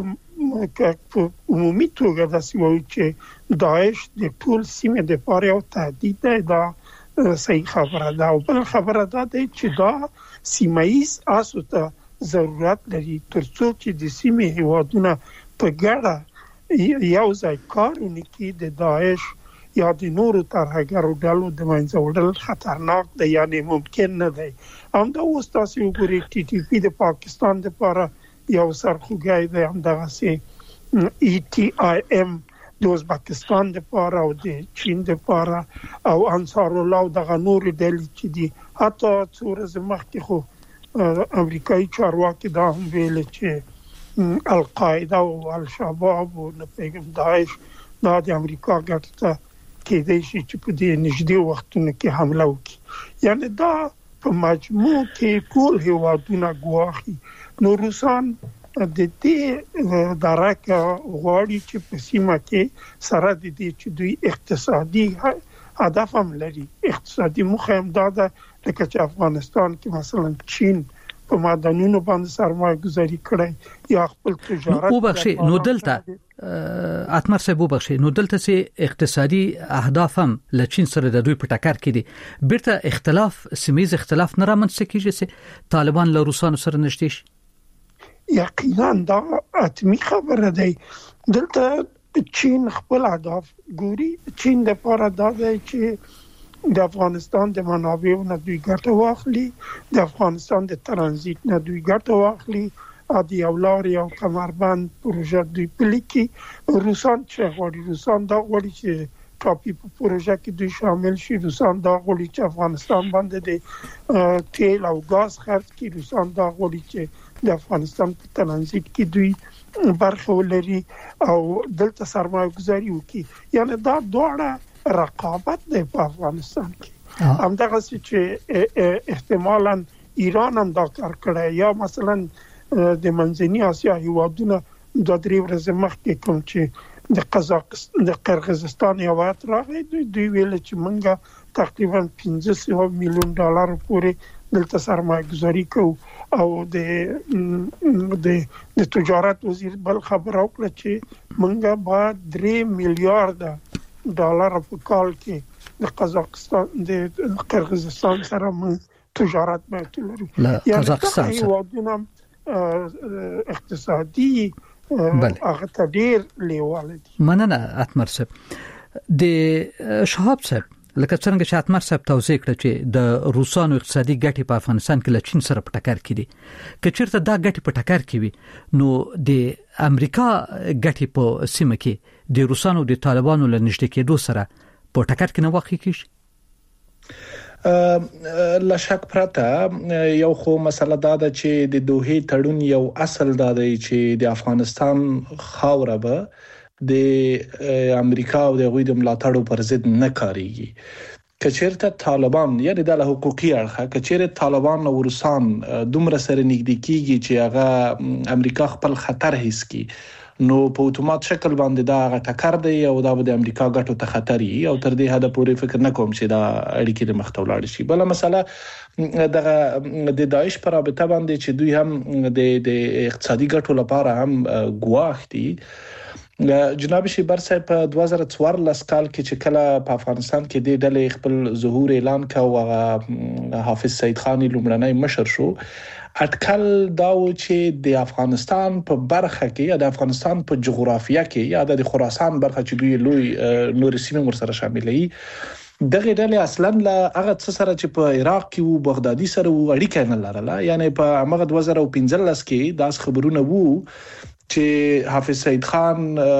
عمومي توګه داسې وایي چې داعش د ټول سیمې د پاره یو تهدید دی. دا صحیح خبره ده. او بل خبره ده چې دا سیمایي اساسه ضرورت لري ترڅو چې د سیمې هیوادونه په ګډه یو ځای کارونه کوي. د داعش یا د نورو ترهګرو ډلو د منځه وړل خطرناک دی، یعنی ممکن نه دی. همدا اوس تاسو وګورئ ټي ټي پی د پاکستان لپاره یو سرخوږی دی، همدغه سي ای ټي آی ایم د ازبکستان لپاره او د چین لپاره او انصار الله دغه نور ډلې چې دي. حتی څو ورځې مخکې خو امریکایي چارواکي دا هم ویل چې القاعده او الشباب او داعش دا د امریکا ګټه ته کېدای شي چې په دې نږدې وختونو کې حمله وکړي. یعنی دا په مجموع کې ټول هیوادونه ګواښي. نو روسان د دې درکه غواړي چې په سیمه کې سره د دې چې دوی اقتصادي هدف هم لري، اقتصادي موخه هم دا ده لکه چې افغانستان کې مثلا چین په معدنونو باندې سرمایه گذاري کړي یا خپل تجارت وبخښي. نو دلته اتمر صاحب وبخښي، نو دلته سي اقتصادي اهداف هم له چین سره د دوی په ټکر کې دي. بیرته اختلاف سیمایي اختلاف نه رامنځته کیږي چې طالبان له روسانو سره نشته شي. یقینا دا اتمی خبره دی. دلته چین خپل اهداف ګوري. چین د لپاره دا دی چې د افغانستان د منابعو نه دوی ګټه واخلي، د افغانستان د ترانزیت نه دوی ګټه واخلي، او د یو لارې او کمربند پروژه دوی پلي کړي. روسان چې غواړي، روسان دا غواړي چې ټاپي په پروژه کې دوی شامل شي. روسان دا غواړي چې افغانستان باندې د تیل او غاز خرڅ کړي. روسان دا غواړي چې د افغانستان په ترانزیت کې دوی برخه ولري او دلته سرمایه گذاري وکړي. یعنی دا دوړه رقابت دی په افغانستان کې. همدغه چې احتمالاً ایران هم دا کار کړی یا مثلا د منځني اسیا هیوادونه د درې ورځې مخکې کوم چې د قرغیزستان هیواد راغی دوی ویل چې موږ تقریبا 500 میلیون ډالر پورې دلته سرمایه گذاري کوو او د تجارت وزیر بل خبر وکړه چې موږ باید 3 میلیارډ ډالر په کال کې د قزاقستان د قرغیزستان سره موږ تجارت باید لرو. قزاقستان هیوادونه اقتصادي هغه ته ډیر لیواله دي. مننه اتمر صاحب. د شهاب صاحب لکه څنګه چې اتمر صاحب توضیح کړ چې د روسانو اقتصادي ګټې په افغانستان کې له چین سره په ټکر کې دي، که چیرته دا ګټې په ټکر کې وي نو د امریکا ګټې په سیمه کې د روسانو د طالبانو له نږدې کېدو سره په ټکر کې نه واقع کیږي. لا شک پرته یو خو مسله دا ده چې د دوحې تړون یو اصل دا دی چې د افغانستان خاوره به د امریکا او د غوی د ملاتړو پر ضد نه کاریږي. کچیرته طالبان یعنی د حقوقي اړخه کچیرته طالبان او روسان دومره سره نږدې کیږي چې هغه امریکا خپل خطر حس کی نو په اتومات شکل باندې دا ټکر دی او دا د امریکا ګټو ته خطر وي او تر دې حد پورې فکر نه کوم چې دا اړیکې د مخ ته ولاړ شي. بل مسله د داعش پر رابطه باندې چې دوی هم د اقتصادي ګټو لپاره هم ګواښ دي. جناب شیبر صاحب په 2014 کال کې چې کله په افغانستان کې د ډلې خپل ظهور اعلان کاوه حافظ سید خان لومړنی مشر شو. اټکل داو چې د افغانستان په برخه کې یا د افغانستان په جغرافیه کې یا د خراسان برخه چې دوی لوی نور سیمه ورسره شاملې دغه ډلې اصلا لا هغه څه سره چې په عراق کې او بغدادي سره اړیکه نه لرله. یعنی په هغه 2015 کې داس خبرونه وو چې حافظ سید خان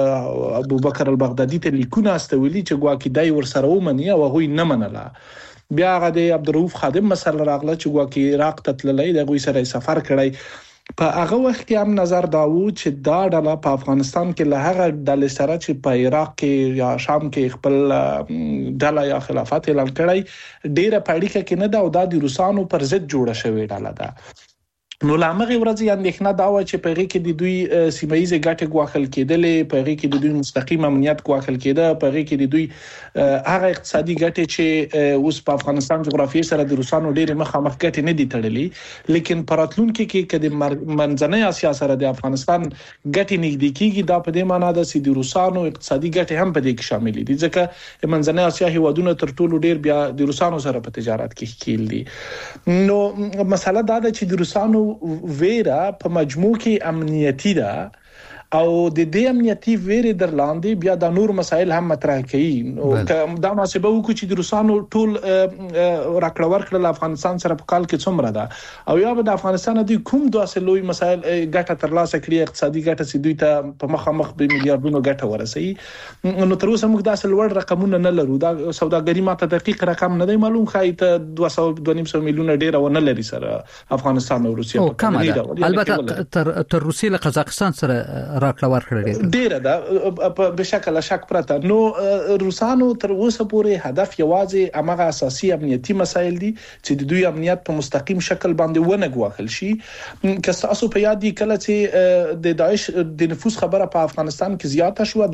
ابوبکر البغدادي ته لیکونه استولي چې ګواکې دای ورسره ومني او هغه نه منله. بیا هغه د عبدالرؤف خادم مسله راغله چې ګواکې عراق ته تللی د غوي سره سفر کړی. په هغه وخت کې هم نظر داوو چې دا ډله په افغانستان کې له هغه ډلې سره چې په عراق کې یا شام کې خپل ډله یا خلافت اعلان کړی ډیره پړیکه کې نه دا او د روسانو پر ضد جوړه شوې ډله ده. نو لامغه ورځ اندېښنه دا و چې په هغه کې د دوی سیمایي ګټې ګواخل کېدلې، په هغه کې د دوی مستقیم امنیت ګواخل کېده، په هغه کې د دوی هغه اقتصادي ګټې چې اوس په افغانستان جغرافیې سره د روسانو ډېر مخامخ ګټې نه دي تړلې. لیکن پراتلونکو کې کله منځنۍ اسیا سره د افغانستان ګټې نږدې کیږي دا په دې معنی ده چې د روسانو اقتصادي ګټې هم په دې کې شامل دي ځکه منځنۍ اسیا هیوادونه تر ټولو ډېر بیا د روسانو سره په تجارت کې ښکیل دي. نو مسله دا ده چې د روسانو ویرا په مجموع کې امنیتی ده او د دې امنیتي ویرې در لاندې بیا د نور مسایل هم مطرح کړي. او دا محاسبه وکړو چې د روسانو ټول راکړه ورکړه افغانستان سره په کال کې څومره ده او یا به د افغانستان د کوم داسې لوی مسایل ګټه ترلاسه کړي اقتصادي ګټه چې دوی ته په مخامخ به میلیارډونو ګټه ورسي. نو تر اوسه موږ داسې لوړ رقمونه نه لرو. دا سوداګري ماته دقیق رقم نه دی معلوم، خای ته 200 میلیونه ډیر ونه لري سره افغانستان او روسیه په البته تر روسیه له قزاقستان سره راکړه ورکړه ډیره ده په بشکل شک پرته. نو روسانو تر اوسه پورې هدف یوازې امغه اساسي امنیتي مسایل دي چې د دوی امنیت په مستقیم شکل باندې ونه ګواښل شي. که تاسو په یاد دي کله چې د داعش د نفوذ خبره په افغانستان کې زیاته شو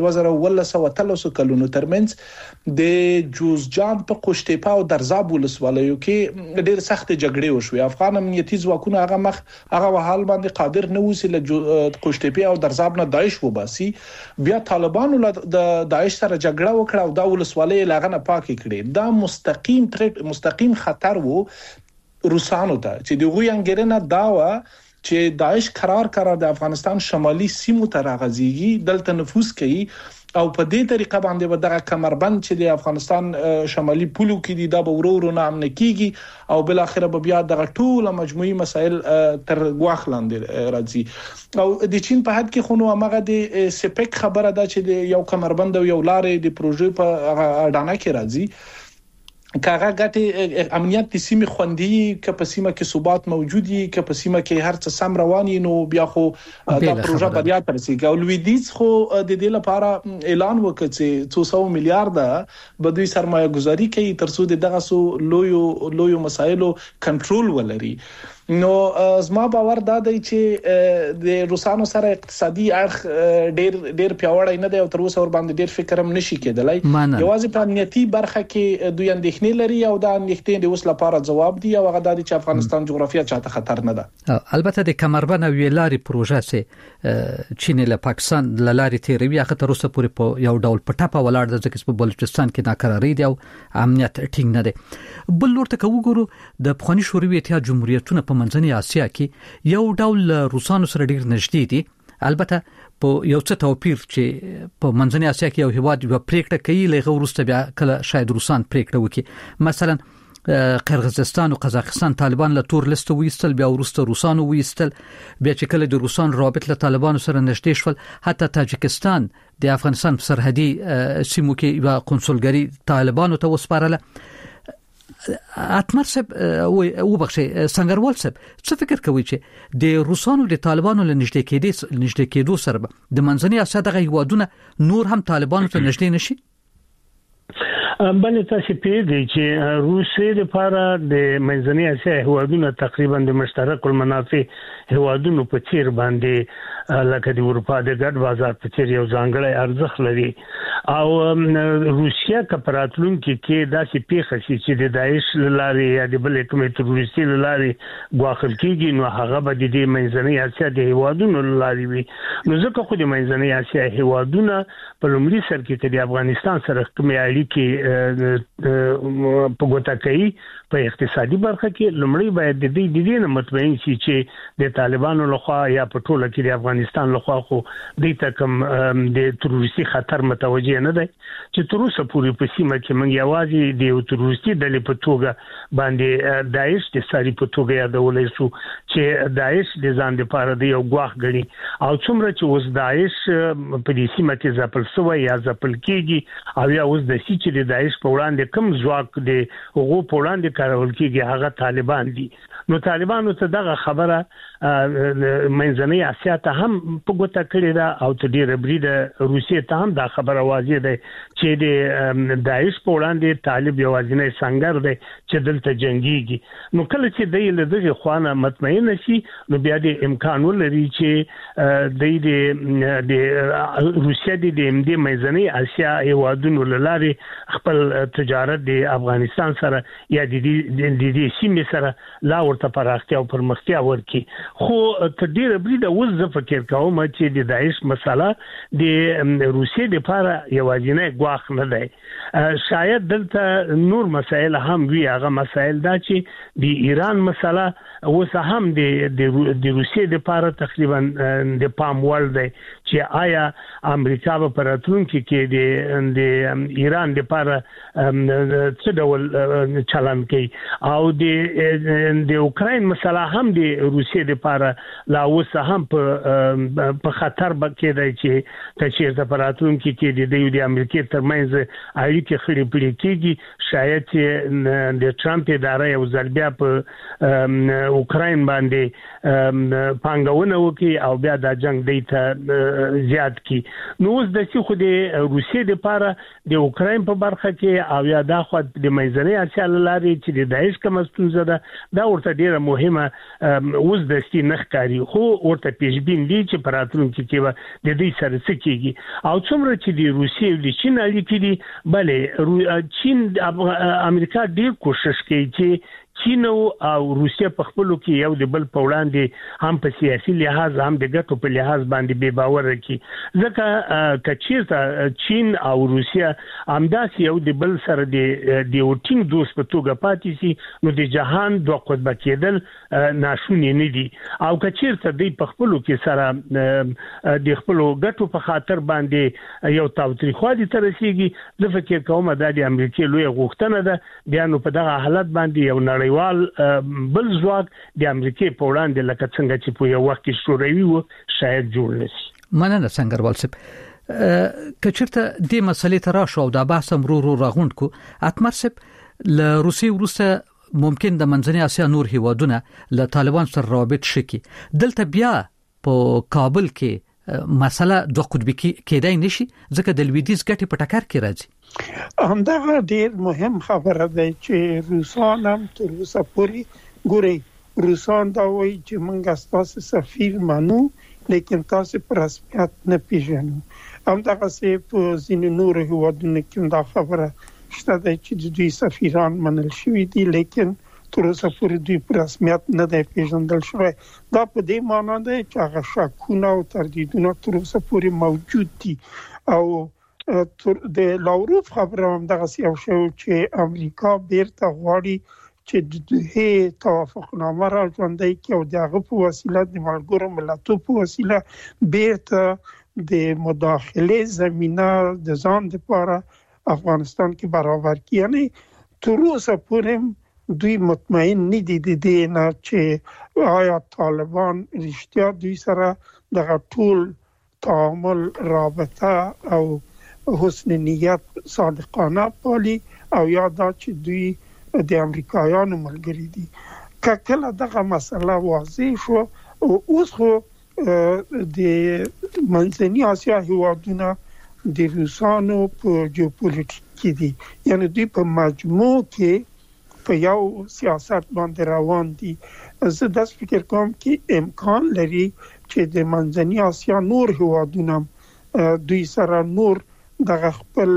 2013 کلونو ترمنځ د جوزجان په قشتېپه او درزاب ولسوالیو کې ډېر سخت جګړې وشوې. افغان امنیتي ځواکونه هغه وحال باندې قادر نه وسی له قشتېپه او درزاب نه داعش وباسي. بیا طالبانو د داعش سره جګړه وکړه او دا ولسوالۍ لاغنه پاکي کړې. دا مستقیم خطر وو روسانو ته چې د غوي انګرنه داوا چې داعش قرار د افغانستان شمالي سیمو ته راغځيږي، دلته نفوذ کوي او په دې طریقه باندې ودغه کمربند چې د افغانستان شمالي پولو کې دي دا به ورو نه امن کیږي او بل اخر به بیا دغه ټول مجموعي مسایل تر غواخلاند راځي. او د چین په حد کې خونو هغه د سپیک خبره ده چې د یو کمربند او یو لارې د پروژې په اډانه کې راځي کاغه ګټي امنیت د سیمه خوندي کپسیمه کې ثبات موجودي کپسیمه کې هر څه سم رواني نو بیا خو دا پروژه بیا ترسيږي او لویدیز خو د دې لپاره اعلان وکړ چې 200 میلیارډ به دوی سرمایه گذاري کوي ترڅو دغه سو لویو مسایلو کنټرول ولري نو زما باور دا دی چې د روسانو سره اقتصادي اړخ ډېر پیاوړی نه دی او تر اوسه ور باندې ډېر فکر هم نشي کېدلای یوازې په امنیتي برخه کې دوی اندېښنې لري او دا اندېښنې د اوس لپاره جواب دی او هغه د افغانستان جغرافیه چاته خطر نه ده البته د کمربند ویلاري پروژه سه چین له پاکستان له لارې تیروي هغه تر اوسه پورې په یو ډول پټاپه ولاړ د ځکه په بلوچستان کې ناکراری دی او امنیت ټینګ نه دی بل ورته وګورو د افغاني شوروي اتحاد جمهوریتونو په منځنۍ اسیا کې یو ډول روسانو سره ډیر نږدې دي البته په یو څه توپیر چې په منځنۍ اسیا کې یو هیواد یو پریکړه کوي لغه ورسته بیا کله شاید روسان پریکړه وکړي مثلا قرغیزستان او قزاقستان طالبان له تور لیست وېستل بیا ورسته روسانو وېستل بیا چې کله د روسان رابط له طالبانو سره نږدې شول حتی تاجکستان د افغانستان سرحدي سیمو کې یو قونسلګری طالبانو ته وسپارله اتمر صاحب او بخښي څنګهوال صاحب څه فکر کوي چې د روسانو د طالبانو له نږدې کېدو سره د منځنۍ اسیا دغه هیوادونه نور هم طالبانو ته نږدې نشي بلې تاسو پیږئ چې روسیې لپاره د منځنۍ اسیا هیوادونه تقریبا د مشترک المنافع هیوادونو په چیر باندې لکه د اروپا د ګډ بازار په چیر یو ځانګړی ارزښت لري او روسیا کپراتلون کې داسې پیښه شي چې د داعش لاري یا د بل کومې تروریستي لاري غواخل کېږي نو هغه به د منځنۍ اسیا د هیوادونو لاري وي نو ځکه خو د منځنۍ اسیا هیوادونه په لومړي سر کې د افغانستان سره کومې اړیکې په ګوته کوي په اقتصادي برخه کې لومړی باید د دې نه مطمئن شي چې د طالبانو لخوا یا په ټوله کې د افغانستان لخوا خو د تکم د تروریستي خطر متوجه نه دی چې تر اوسه پورې په سیمه کې موږ یوازې د تروریستي ډلې په توګه باندې داعش د ساري په توګه یادولای شو چې داعش د ځان لپاره د یو غواخ غړي او څومره چې اوس داعش په دې سیمه کې ځپل شوی یا ځپل کېږي او یا اوس د سې چې د داعش په وړاندې کم ځواک دی هغه په وړاندې کارول کېږي هغه طالبان دي نو طالبانو ته دغه خبره منځنۍ اسیا ته هم په ګوته کړی دا او ته ډیره بریده روسیې ته هم دا خبره واضح ده چې د داعش په وړاندې طالب یوازینی سنگر دی چې دلته جنگيږي نو کله چې د دغه خوانه مطمئن شي نو بیا د امکان ولري چې د روسیې د منځنۍ اسیا هیوادونو لاري خپل تجارت د افغانستان سره یا د دې سیمې سره لا ورته پراختیا او پرمختیا ورکي خو تر ډیره بریده اوس زه فکر کوم چې د داعش مسله د روسیې لپاره یوازینی غواخ نه دی شاید دلته نور مسائل هم وي هغه مسائل دا چې د ایران مسله اوس هم د روسیې لپاره تقریبا د پام وړ دی چې آیا امریکا په راتلونکي کې د ایران لپاره څه ډول چلن کوي او د اوکراین مسله هم د روسیې لپاره لا اوس هم په خطر کې دی چې تشریح په راتلونکي کې د امریکا ترمنځ اړیکې خړې پړې کېږي شاید چې د ټرمپ اداره یو ځل بیا په اوکراین باندې پانګونه وکړي او بیا د جنگ دیته زیات کی نو اوس د څه خو د روسیې لپاره د اوکراین په برخه کې او یا د خو د منځنۍ اسیا لاري چې د داعش کوم ستونزه ده دا ورته ډیره مهمه اوس د ستی نخکاری خو ورته پیشبین دي چې پراتلونکي کې د دې سره څه کیږي او څومره چې د روسیې او د چین اړیکې دي بلې چین امریکا ډیر کوشش کوي چې چین او روسیه په خپلو کې یو د بل په وړاندې هم په سیاسي لحاظ هم د ګټو په لحاظ باندې بے باور کی ځکه کچېرته چین او روسیه همداسې یو د بل سره د وټینګ دوست په توګه پاتې شي نو د جهان دوه قطبه کېدل ناشونی نه دي او کچېرته د په خپلو کې سره د خپلو ګټو په خاطر باندې یو تاوتریخوالي تر رسیږي زه فکر کوم دا د امریکا لوی غوښتنه ده بیا نو په دغه حالت باندې یو نړیوال بل ځواک د امریکا په وړاندې لکه څنګه چې په یو وخت کې شوروي و شاید جوړ نشي مننه څنګهوال صاحب کچرته د مسلې ته راشو او د بحث مرور راغوند کو اتمر صاحب له روسي وروسته ممکن د منځنۍ اسیا نور هیوادونه له طالبان سره روابط شکي. دلته بیا په کابل کې مسله د قطبی کېدای نشي ځکه د لویدیز ګټې په ټکر کې راځي. همدغه ډیر مهم خبره ده چې روسان هم تر اوسه پورې ګوري روسان دا وایي چې موږ تاسو سفیر منو لیکن تاسو په رسمیت نه پیژنو. همدغه سه په ځینو نور هیوادونو کې دا خبره شته چې د دوی سفیران منل شوی دي لیکن تر اوسه پورې دوی په رسمیت نه دی پیژندل شوی. دا په دې معنی ده چې هغه شکونه او تردیدونه تر اوسه پورې موجود دي او د لاوروف خبره هم دغه یو شی چې امریکا بیرته غواړي چې د دوی توافقنامه را ژوندۍ کړي او دغه په وسیله د ملګرو ملتونو په وسیله بیرته د مداخله زمينه د ځان لپاره افغانستان کې برابر کړي. یعنی تر اوسه پورې دوی مطمئن نه دي د دې نه چې آیا طالبان رښتیا دوی سره د ټول تعامل رابطه او حسن نیت صادقانه پالي او یا دا چې دوی د امریکایانو ملګری دي. کله دغه مسله واضح شو او اوس خو د منځنۍ اسیا هیوادونه د روسانو په جیوپولیټیک کې دي. یعنی دوی په مجموع کې په یو سیاست باندې روان دي. زه داس فکر کوم چې امکان لري چې د منځنۍ اسیا نور هیوادونه دوی سره نور د خپل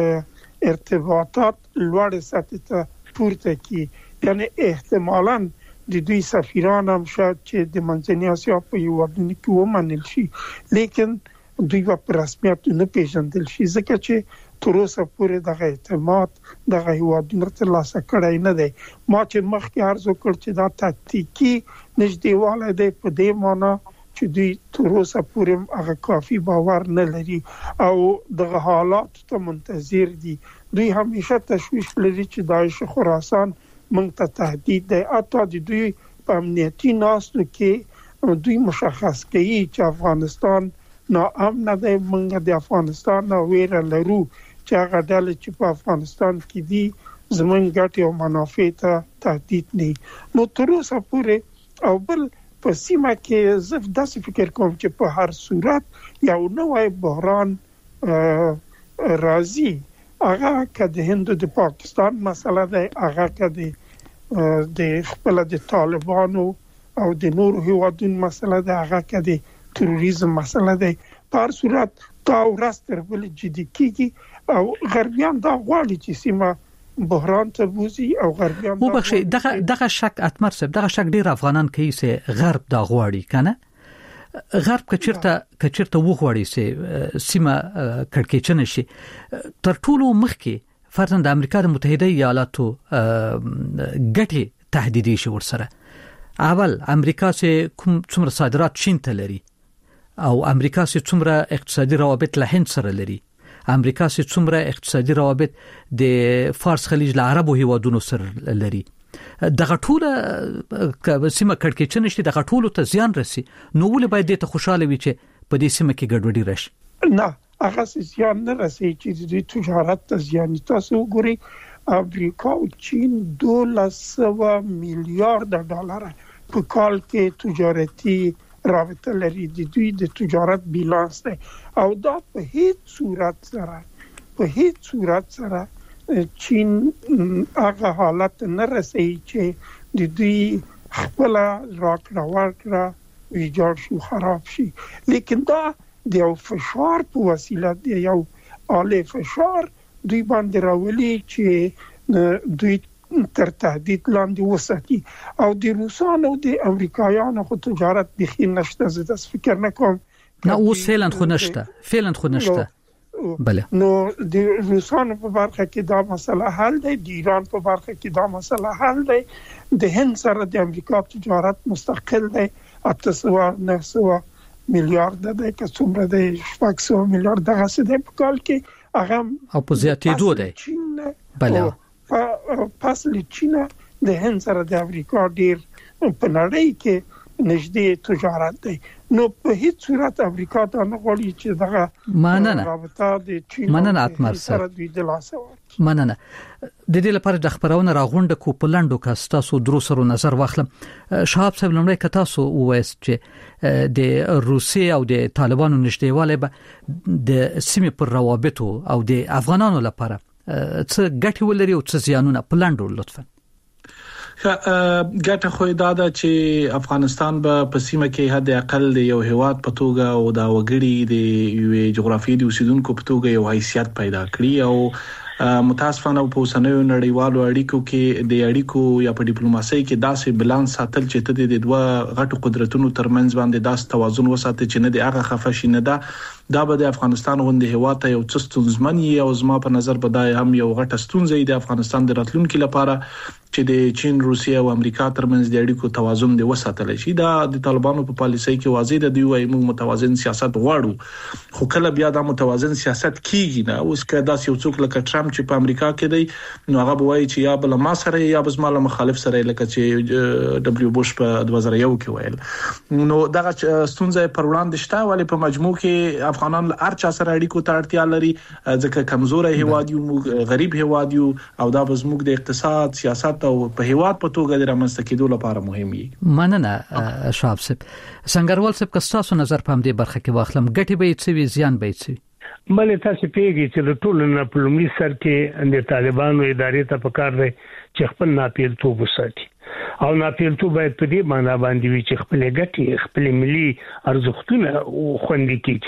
ارتباطات لوړ سطح ته پورته کړي. یعنی احتمالاً د دوی سفیران هم شاید چې د منځنۍ اسیا په هیوادونو کې ومنل شي لیکن دوی په رسمیت نه پیژندل شي ځکه چې تر اوسه پورې دغه اعتماد دغه هیوادونو ترلاسه کړی نه دی. ما چې مخکې عرض وکړ چې دا تکتیکي نږدېوالی دی په دې معنی چې دوی تر اوسه پورې هغه کافي باور نه لري او دغه حالات ته منتظر دي. دوی همیشه تشویش لري چې داعش خراسان موږ ته تهدید دی. حتی د دوی په امنیتي ناستو کې دوی مشخص کوي چې افغانستان ناامن دی. موږ د افغانستان نه ویره لرو چې هغه ډلې چې په افغانستان کې دي زموږ ګټې او منافع ته تهدید نه. نو تر اوسه پورې او بل په سیمه کې زه داسې فکر کوم چې په هر صورت یو نوی بحران راځي. هغه که د هند د پاکستان مسله ده، هغه که د خپل د طالبانو او د نورو هیوادونو مسله ده، هغه که د تروریزم مسله ده. په هر صورت دا ورځ تر بلې جدي کیږي او غربیان دا غواړي چې سیمه بحران ته بوزي او غربیان مو بخښي دغه شک اتمر صاحب دغه شک ډیر افغانان کوي چې غرب دا غواړي کنه. غرب کچرته وغواړي چې سیمه کړکېچنه شي. تر ټولو مخکې فرضاً د امریکا د متحده ایالاتو ګټې تهدیدي شي ورسره. اول امریکا چې کوم څومره صادرات چین ته لري او امریکا چې څومره اقتصادي روابط له هند سره لري، امریکا چې څومره اقتصادي روابط د فارس خلیج له عربو هیوادونو سره لري، دغه ټول سیمه کړکېچنه شي، دغه ټول ته زیان رسي. نو ولې باید دې ته خوشاله وي چې په دې سیمه کې ګډوډي راشي؟ نه، هغه زیان نه رسي چې د تجارت ته زیان. تاسو وګورئ امریکا او چین 1200 میلیارډ ډالر په کال کې تجارتي رابطه لري. د دوی د تجارت بیلانس دی او دا په هیڅ صورت سره چین هغه حالت نه رسي چې د دوی خپل راکړه ورکړه ویجاړ شي، خراب شي. لیکن دا د یو فشار په وسیله د یو آله فشار دوی باندې راولي چې دوی تر تهدید لاندې وساتي. او د روسانو او د امریکایانو خو تجارت د خین نشته. زه داس فکر نه کوم. نه اوس فعلا خو نشته. بله. نو د روسانو په برخه کې دا مسله حل دی، د ایران په برخه کې دا مسله حل دی. د هند سره د امریکا تجارت مستقل دی، 800-900 میلیارډ دی که څومره دی، 600 میلیارډ دغه څه دی په کال کې. هغه او په زیاتېدو دی. بله. پس له چین د هند سره د امریکا ډیر په نړۍ کې نږدې تجارت دی. نو په هیڅ صورت امریکا ته نه غواړي چې دغه مننه رابطه د چین مننه اتمر سره دوی د لاس ورکړي. مننه د دې لپاره د خبرونه راغونډه کو په لندو کې تاسو درو سره نظر واخلم. شهاب صاحب لمړی ک تاسو وایست چې د روسیې او د طالبانو نږدېوالی به د سیمې پر روابطو او د افغانانو لپاره څه ګټه ولري او څه زیانونه په لندو لطفا. ګټه خو دا ده چې افغانستان به په سیمه کې حد اقل د یو هیواد په توګه او د وګړي د یو جغرافیایي د اوسیدونکو په توګه یو حیثیت پیدا کړي او متاسفانه په اوسنیو نړیوالو اړیکو کې د اړیکو یا په ډیپلوماسۍ کې داسې بالانس ساتل چې ته د دوه غټو قدرتونو ترمنځ باندې داس توازن وساتي چې نه د هغه خفشي نه دا به د افغانستان غونډه هیواد ته یو څه ستونزمنی او زما په نظر بدای هم یو غټه ستونزه د افغانستان د راتلونکو لپاره چې د چین، روسیې او امریکا ترمنځ د اړیکو توازن دی وساتل شي. دا د طالبانو په پالیسۍ کې واضح ده، دی وايي موږ متوازن سیاست غواړو، خو کله بیا دا متوازن سیاست کیږي نه. اوس که دا یو څوک لکه ټرمپ چې په امریکا کې دی نو هغه وایي چې یا بل ما سره یا بل ما مخالف سره، لکه چې دبليو بوش په 2001 کې ویل. نو دا ستونزه پر وړاندې شته، ولی په مجموع کې افغانان هر چا سره اړیکو ته اړتیا لري، ځکه کمزوري هیواد یو، غریب هیواد یو، او دا زموږ د اقتصاد سیاست او په هیواد په توګه د رامنځته کېدو لپاره مهم وي. مننه شهاب صاحب. سنگروال صاحب کستاسو نظر په دې برخه کې واخلم، ګټي به څه زیان به څه؟ بلې تاسو پیږي چې د ټولو نه په لومړي سر کې د طالبانو ادارې ته پکار دی چې خپل ناپیلتوب وساتي، او ناپیلتوب باید په دې معنی باندې وي چې خپل ګټي، خپل ملي ارزښتونه خوندي کړي،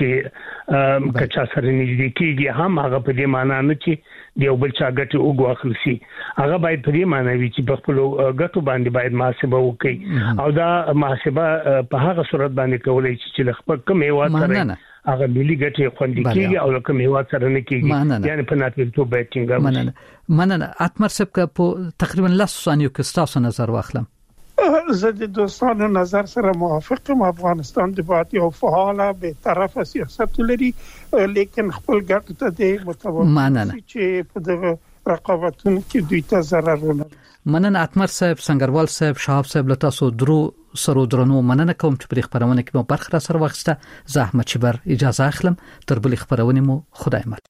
چې کچا سره نږدې کېږي هم هغه په دې معنی نه چې د یو بل چا ګټي وګواخل شي، هغه باید په دې معنی وي چې په خپل ګټو باندې باید محاسبه وکړي، او دا محاسبه په هغه صورت باندې کولای شي چې خپل کوم هیواد سره هغه ملي ګټي خوندي کیږي او کوم هیواد سره نه کیږي، یعنی په ناپیلتوب باید څنګه. مننه اتمر صاحب که په تقریبا 10 ثانیو کې تاسو نظر واخلم. زه د دوستانو نظر سره موافقم. افغانستان د باید یو فعال به طرف سیاست لري، لیکن خپل ګټ ته د متوازن چې په دغه رقابتونو کې دوی ته ضرر ونه. مننه اتمر صاحب، سنگروال صاحب، شهاب صاحب، له تاسو درو سره درنو مننه کوم چې په خبرونه کې مو برخه سره واخسته. زحمت چبر اجازه اخلم، تر بل خبرونه مو خدای مل.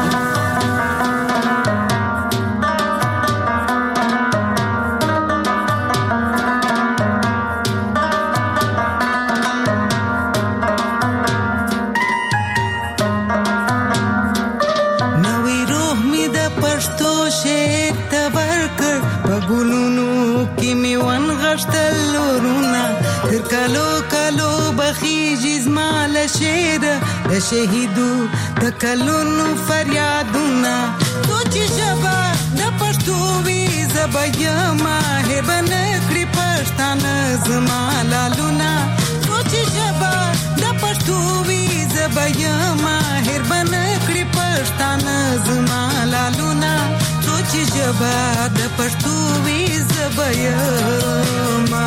شهیدو تکلونو فریادونه سوچ شبا د پښتو وی زبیما هبن کړی پښتانه زمالالونه سوچ شبا د پښتو وی زبیما هبن کړی پښتانه زمالالونه سوچ شبا د پښتو وی زبیما.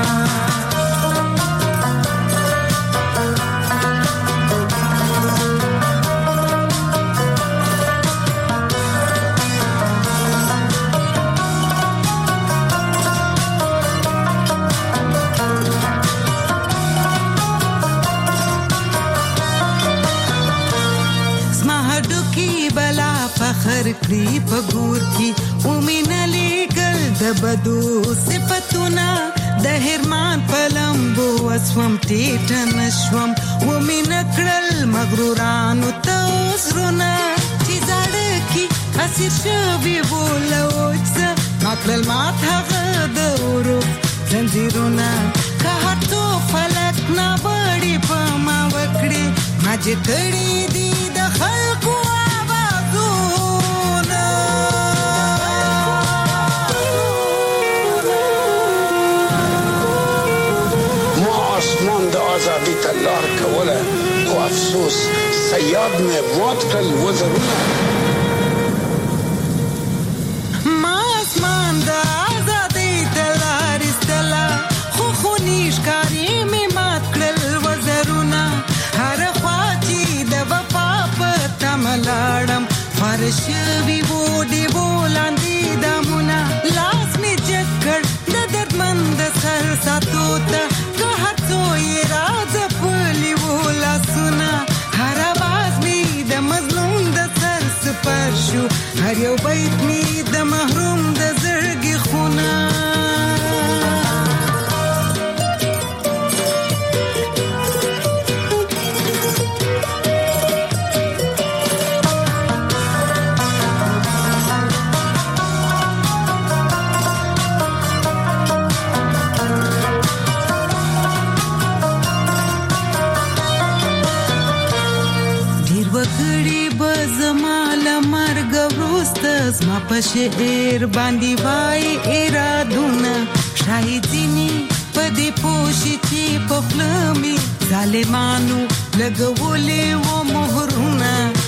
کړی په ګور کې اومینه لګل د بدو صفاتونه د هرمان پلمبو وسوم ټیټ نشوم اومینه کړل مغرورانو ته زرونه چې زړه کې اسیر شوی بولوځ ماکل مات هغه د ورو زنجیرونه که هټو فلک نه وړي په ما وکړي ما چې کړی دی د خلکو آزادی تلار کوله او افسوس سیاد میں موت کل وزرونه ما اسمان دا آزادی تلار استلا خو خونیش کاری می مات کل وزرونه هر خواچی د وفا پتا ملاړم فرش وی وډي ولاندې دمونه لاس می چکر د دردمند سر ساتو ته که هڅو یې راز په سفر شو هر یو بیت می د محروم د زړګي خونه زما په شعر باندې وای ارادونه شاهدینی په دې پوښي چې په خپل می ظالمانو لګولې و مهرونه